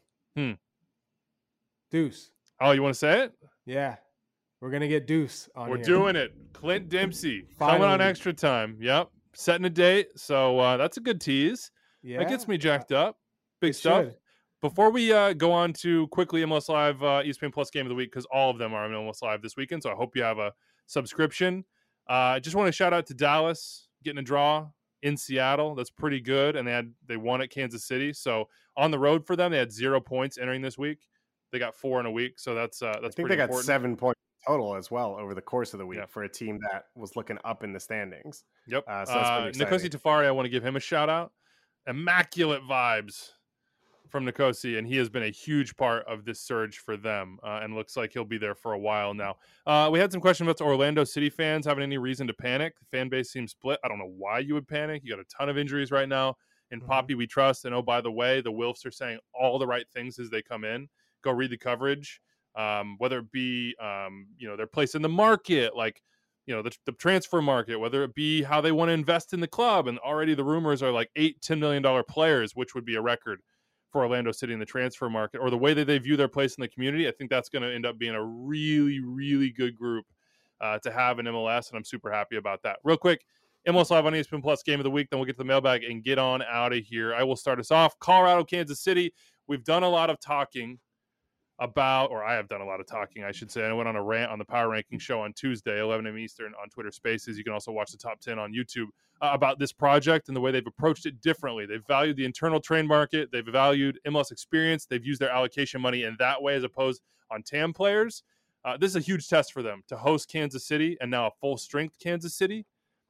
Deuce. Oh, you want to say it? Yeah. We're going to get Deuce on We're here. doing it. Clint Dempsey. Finally. Coming on Extra Time. Yep. Setting a date. So that's a good tease. Yeah. That gets me jacked up. Big It stuff. should. Before we go on to quickly MLS Live ESPN Plus Game of the Week, because all of them are on MLS Live this weekend, so I hope you have a subscription. I just want to shout out to Dallas getting a draw in Seattle. That's pretty good, and they won at Kansas City. So on the road for them, they had 0 points entering this week. They got 4 in a week, so that's I think pretty they got important. 7 points total as well over the course of the week Yeah. for a team that was looking up in the standings. Yep. So that's pretty Nkosi exciting. Tafari, I want to give him a shout out. Immaculate vibes from Nkosi, and he has been a huge part of this surge for them, and looks like he'll be there for a while now. We had some questions about Orlando City fans having any reason to panic. The fan base seems split. I don't know why you would panic. You got a ton of injuries right now. In Poppy, we trust. And, oh, by the way, the Wilfs are saying all the right things as they come in. Go read the coverage, whether it be, their place in the market, like, the transfer market, whether it be how they want to invest in the club. And already the rumors are like $8-10 million players, which would be a record for Orlando City in the transfer market, or the way that they view their place in the community. I think that's going to end up being a really, really good group to have in MLS, and I'm super happy about that. Real quick, MLS Live on ESPN Plus Game of the Week, then we'll get to the mailbag and get on out of here. I will start us off. Colorado, Kansas City. We've done a lot of talking about, or I have done a lot of talking, I should say. I went on a rant on the Power Ranking show on Tuesday, 11 a.m. Eastern on Twitter Spaces. You can also watch the top 10 on YouTube about this project and the way they've approached it differently. They've valued the internal train market. They've valued MLS experience. They've used their allocation money in that way as opposed on TAM players. This is a huge test for them to host Kansas City and now a full-strength Kansas City.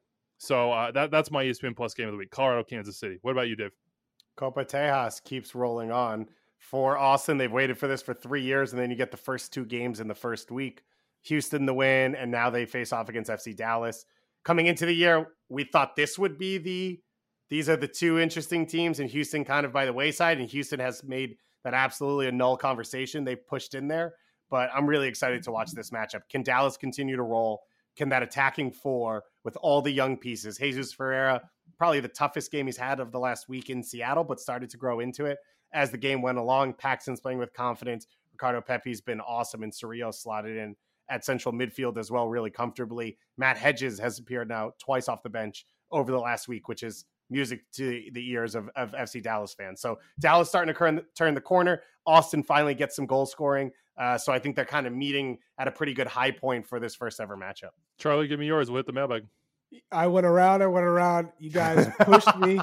So that's my ESPN Plus Game of the Week, Colorado, Kansas City. What about you, Dave? Copa Tejas keeps rolling on. For Austin, they've waited for this for 3 years, and then you get the first 2 games in the first week. Houston the win, and now they face off against FC Dallas. Coming into the year, we thought this would be these are the 2 interesting teams, and Houston kind of by the wayside, and Houston has made that absolutely a null conversation they've pushed in there. But I'm really excited to watch this matchup. Can Dallas continue to roll? Can that attacking 4 with all the young pieces? Jesus Ferreira, probably the toughest game he's had of the last week in Seattle, but started to grow into it as the game went along. Paxton's playing with confidence. Ricardo Pepe's been awesome, and Cerrillo slotted in at central midfield as well, really comfortably. Matt Hedges has appeared now twice off the bench over the last week, which is music to the ears of FC Dallas fans. So Dallas starting to turn the corner. Austin finally gets some goal scoring. So I think they're kind of meeting at a pretty good high point for this first ever matchup. Charlie, give me yours. We'll hit the mailbag. I went around. You guys pushed me,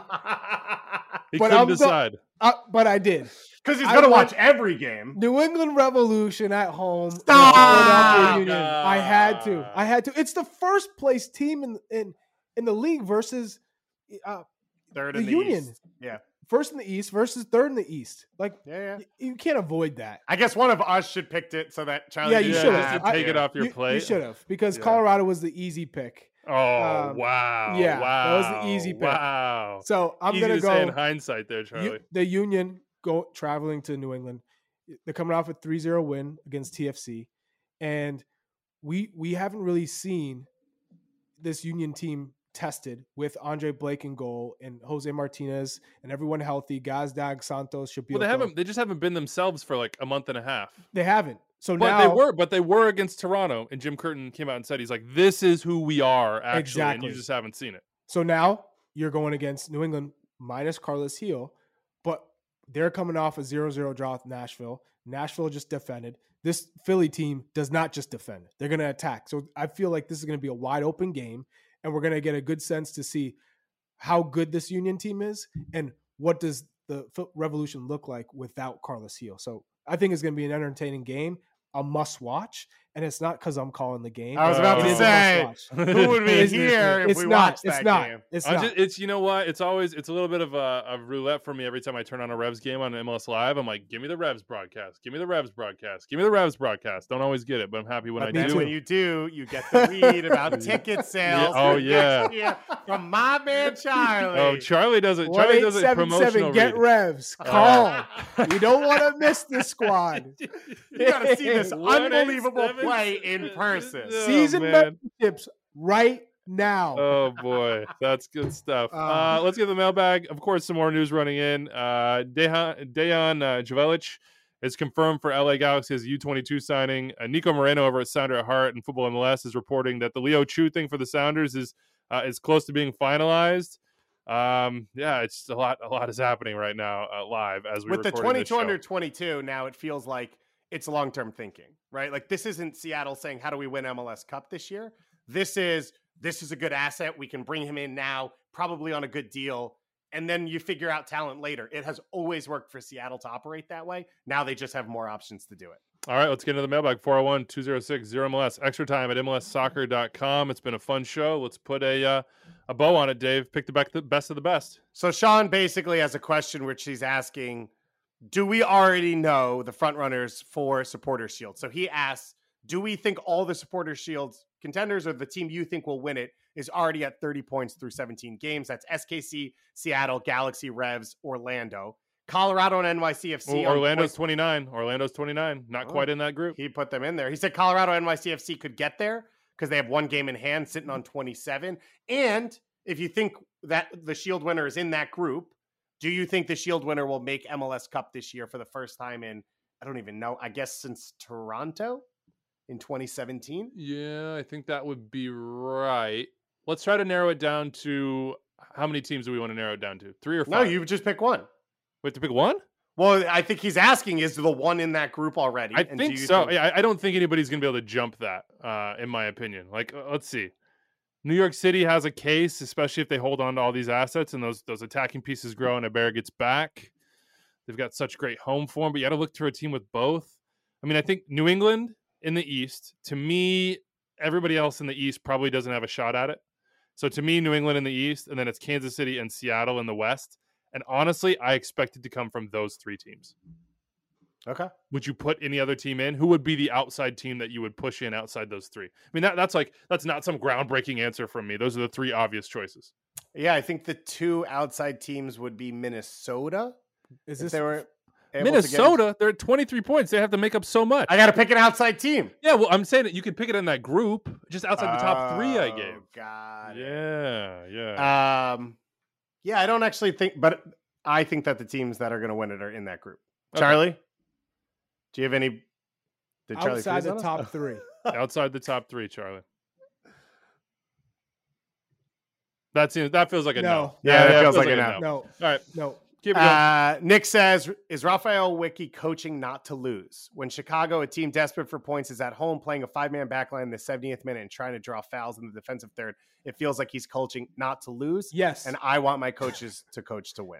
He But couldn't I'm decide. but I did. Because he's I going to want- watch every game. New England Revolution at home. with Stop! Philadelphia Union. Stop! I had to. It's the first place team in the league versus Third the in the Union. East. Yeah. First in the East versus third in the East. Like Yeah. you can't avoid that. I guess one of us should picked it so that Charlie. Yeah, you didn't should have have. to. Take it off your plate. You should have because Yeah. Colorado was the easy pick. Oh, wow. yeah, wow. that was the easy pick. Wow. So I'm Easy gonna to say in go. hindsight there, Charlie. The Union traveling to New England. They're coming off a 3-0 win against TFC, and we haven't really seen this Union team tested with Andre Blake in goal and Jose Martinez and everyone healthy. Gazdag, Santos, Shabilko. They just haven't been themselves for like a month and a half. They haven't. So But now they were against Toronto, and Jim Curtin came out and said he's like, "This is who we are, actually," Exactly. and you just haven't seen it. So now you're going against New England minus Carlos Heel, but they're coming off a 0-0 draw with Nashville. Nashville just defended. This Philly team does not just defend. They're going to attack. So I feel like this is going to be a wide open game, and we're going to get a good sense to see how good this Union team is and what does the Revolution look like without Carlos Heel. So I think it's going to be an entertaining game, a must watch, and it's not because I'm calling the game. I was about It to is a say, must-watch. who would It be is- here if it's we not. watched It's that not. game? It's I'm not. just, it's you know what? It's a little bit of a roulette for me every time I turn on a Revs game on MLS Live. I'm like, give me the Revs broadcast. Give me the Revs broadcast. Give me the Revs broadcast. Don't always get it, but I'm happy when I Me And do. too. when you do, you get the read about ticket sales. Oh, for yeah. next year from my man Charlie. Oh, Charlie does it. Charlie does it 1-877 promotional get read. Revs. Call. You don't want to miss this squad. You got to see this 1-877 unbelievable play in person. Oh, Season man. memberships right now. Oh boy, that's good stuff. Let's get the mailbag. Of course, some more news running in. Dejan Jovelic is confirmed for LA Galaxy's U22 signing. Nico Moreno over at Sounder at Heart and Football MLS is reporting that the Leo Chu thing for the Sounders is close to being finalized. Yeah, it's just a lot is happening right now live as we With the recording this 22 show. under 22, now it feels like it's long-term thinking, right? Like this isn't Seattle saying, how do we win MLS Cup this year? This is a good asset. We can bring him in now, probably on a good deal. And then you figure out talent later. It has always worked for Seattle to operate that way. Now they just have more options to do it. All right, let's get into the mailbag. 401-206-0MLS. Extra time at MLSsoccer.com. It's been a fun show. Let's put a bow on it, Dave. Pick the best of the best. So Sean basically has a question which he's asking, do we already know the front runners for Supporter Shield? So he asks, do we think all the Supporter Shield's contenders or the team you think will win it is already at 30 points through 17 games? That's SKC, Seattle, Galaxy, Revs, Orlando. Colorado and NYCFC. Orlando's 29. Orlando's 29. Not quite in that group. He put them in there. He said Colorado and NYCFC could get there because they have one game in hand sitting on 27. And if you think that the Shield winner is in that group, do you think the Shield winner will make MLS Cup this year for the first time in, I don't even know, I guess since Toronto in 2017? Yeah, I think that would be right. Let's try to narrow it down to how many teams do we want to narrow it down to? 3 or 5? No, you just pick one. We have to pick one? Well, I think he's asking, is the one in that group already? I And think do you so. Yeah, I don't think anybody's going to be able to jump that, in my opinion. Like, let's see. New York City has a case, especially if they hold on to all these assets and those attacking pieces grow and Ibarra gets back. They've got such great home form, but you got to look to a team with both. I mean, I think New England in the East, to me, everybody else in the East probably doesn't have a shot at it. So to me, New England in the East, and then it's Kansas City and Seattle in the West. And honestly, I expect it to come from those 3 teams. Okay. Would you put any other team in? Who would be the outside team that you would push in outside those 3? I mean, that's not some groundbreaking answer from me. Those are the 3 obvious choices. Yeah, I think the 2 outside teams would be Minnesota. Is If this they were able to get Minnesota, they're at 23 points. They have to make up so much. I got to pick an outside team. Yeah, well, I'm saying that you could pick it in that group, just outside the top 3 I gave. God. Yeah. Yeah, I don't actually think, but I think that the teams that are going to win it are in that group. Okay. Charlie, do you have any? Did Charlie outside freeze the on us? top 3? Outside the top 3, Charlie. That feels like a no. No. Yeah, that feels feels like like a a no. No, All right. no. Keep it going. Nick says, is Raphael Wiki coaching not to lose? When Chicago, a team desperate for points, is at home playing a 5-man backline in the 70th minute and trying to draw fouls in the defensive third, it feels like he's coaching not to lose. Yes. And I want my coaches to coach to win.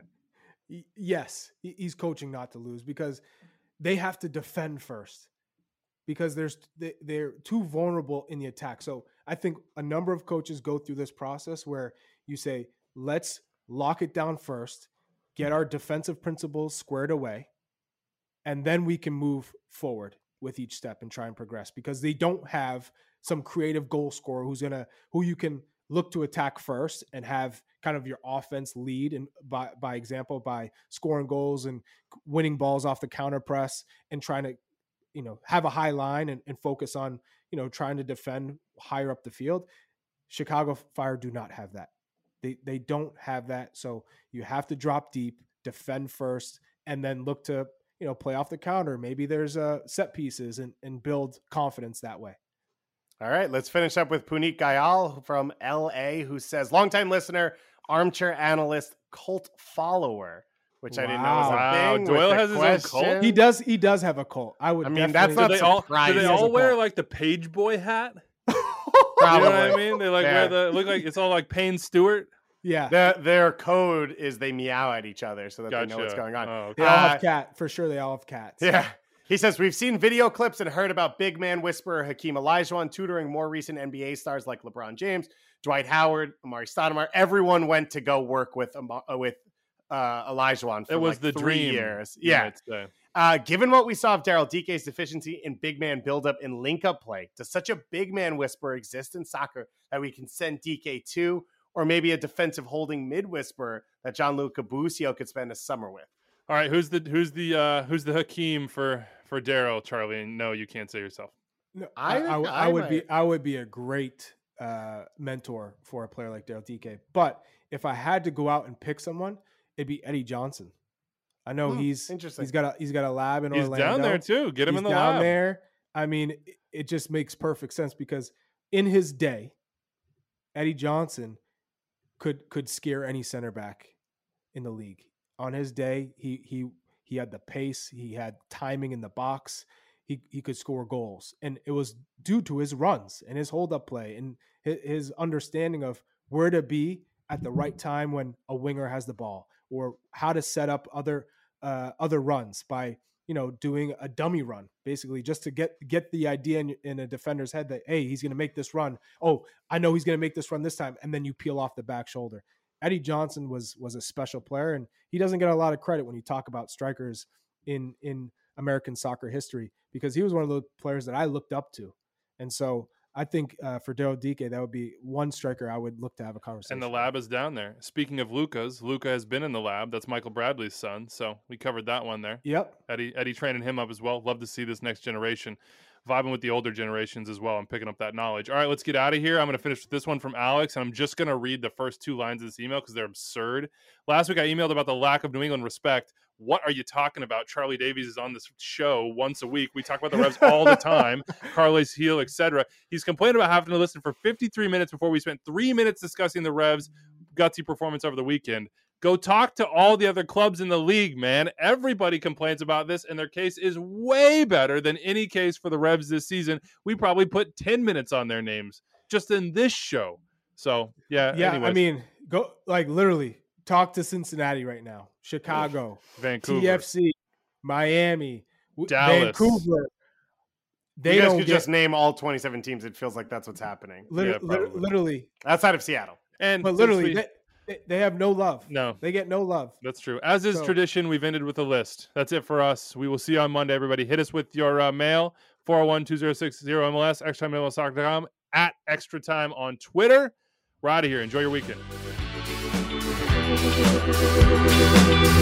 Yes, he's coaching not to lose because they have to defend first because they're too vulnerable in the attack. So I think a number of coaches go through this process where you say, let's lock it down first, get our defensive principles squared away, and then we can move forward with each step and try and progress because they don't have some creative goal scorer who you can look to attack first and have kind of your offense lead and by example by scoring goals and winning balls off the counter press and trying to have a high line and focus on trying to defend higher up the field. Chicago Fire do not have that. They don't have that. So you have to drop deep, defend first, and then look to play off the counter. Maybe there's set pieces and build confidence that way. All right, let's finish up with Puneet Gayal from LA, who says, longtime listener, armchair analyst, cult follower, which I didn't know was a thing. Doyle has his own cult? He does have a cult. I mean, that's not surprising. Do they all wear like the page boy hat? Probably. You know what I mean? They look like it's all like Payne Stewart. Yeah. Their code is they meow at each other so that they know what's going on. Oh, okay. They all have cats. For sure, they all have cats. Yeah. He says, we've seen video clips and heard about big man whisperer Hakeem Olajuwon tutoring more recent NBA stars like LeBron James, Dwight Howard, Amari Stoudemire. Everyone went to go work with Olajuwon for it was the 3 years. Yeah. Given what we saw of Daryl Dike's deficiency in big man buildup and link-up play, does such a big man whisperer exist in soccer that we can send Dike to, or maybe a defensive holding mid whisperer that Gianluca Busio could spend a summer with? All right, who's the Hakeem for Daryl, Charlie? And no, you can't say yourself. No, I would be a great mentor for a player like Daryl Dike. But if I had to go out and pick someone, it'd be Eddie Johnson. I know he's got a lab in Orlando. He's down there too. Get him in the down lab. There. I mean, it just makes perfect sense because in his day, Eddie Johnson could scare any center back in the league. On his day, he had the pace, he had timing in the box, he could score goals, and it was due to his runs and his hold up play and his understanding of where to be at the right time when a winger has the ball, or how to set up other runs by doing a dummy run, basically just to get the idea in a defender's head that, hey, he's going to make this run. Oh, I know he's going to make this run this time, and then you peel off the back shoulder. Eddie Johnson was a special player, and he doesn't get a lot of credit when you talk about strikers in American soccer history, because he was one of those players that I looked up to. And so I think for Daryl Dike, that would be one striker I would look to have a conversation. And the lab is down there. Speaking of Luca has been in the lab. That's Michael Bradley's son. So we covered that one there. Yep. Eddie training him up as well. Love to see this next generation vibing with the older generations as well and picking up that knowledge. All right, let's get out of here. I'm going to finish with this one from Alex, and I'm just going to read the first 2 lines of this email because they're absurd. Last week I emailed about the lack of New England respect. What are you talking about? Charlie Davies is on this show once a week. We talk about the Revs all the time. Carles Heel, etc. He's complaining about having to listen for 53 minutes before we spent 3 minutes discussing the Revs' gutsy performance over the weekend. Go talk to all the other clubs in the league, man. Everybody complains about this, and their case is way better than any case for the Revs this season. We probably put 10 minutes on their names just in this show. So, yeah. Anyways. I mean, go literally talk to Cincinnati right now, Chicago, Vancouver, TFC, Miami, Dallas, Vancouver. You guys could just name all 27 teams. It feels like that's what's happening. Literally. Outside of Seattle. But literally, they have no love. No. They get no love. That's true. As is tradition, we've ended with a list. That's it for us. We will see you on Monday, everybody. Hit us with your mail, 401-2060-MLS, extratimemlsoccer.com, at Extra Time on Twitter. We're out of here. Enjoy your weekend.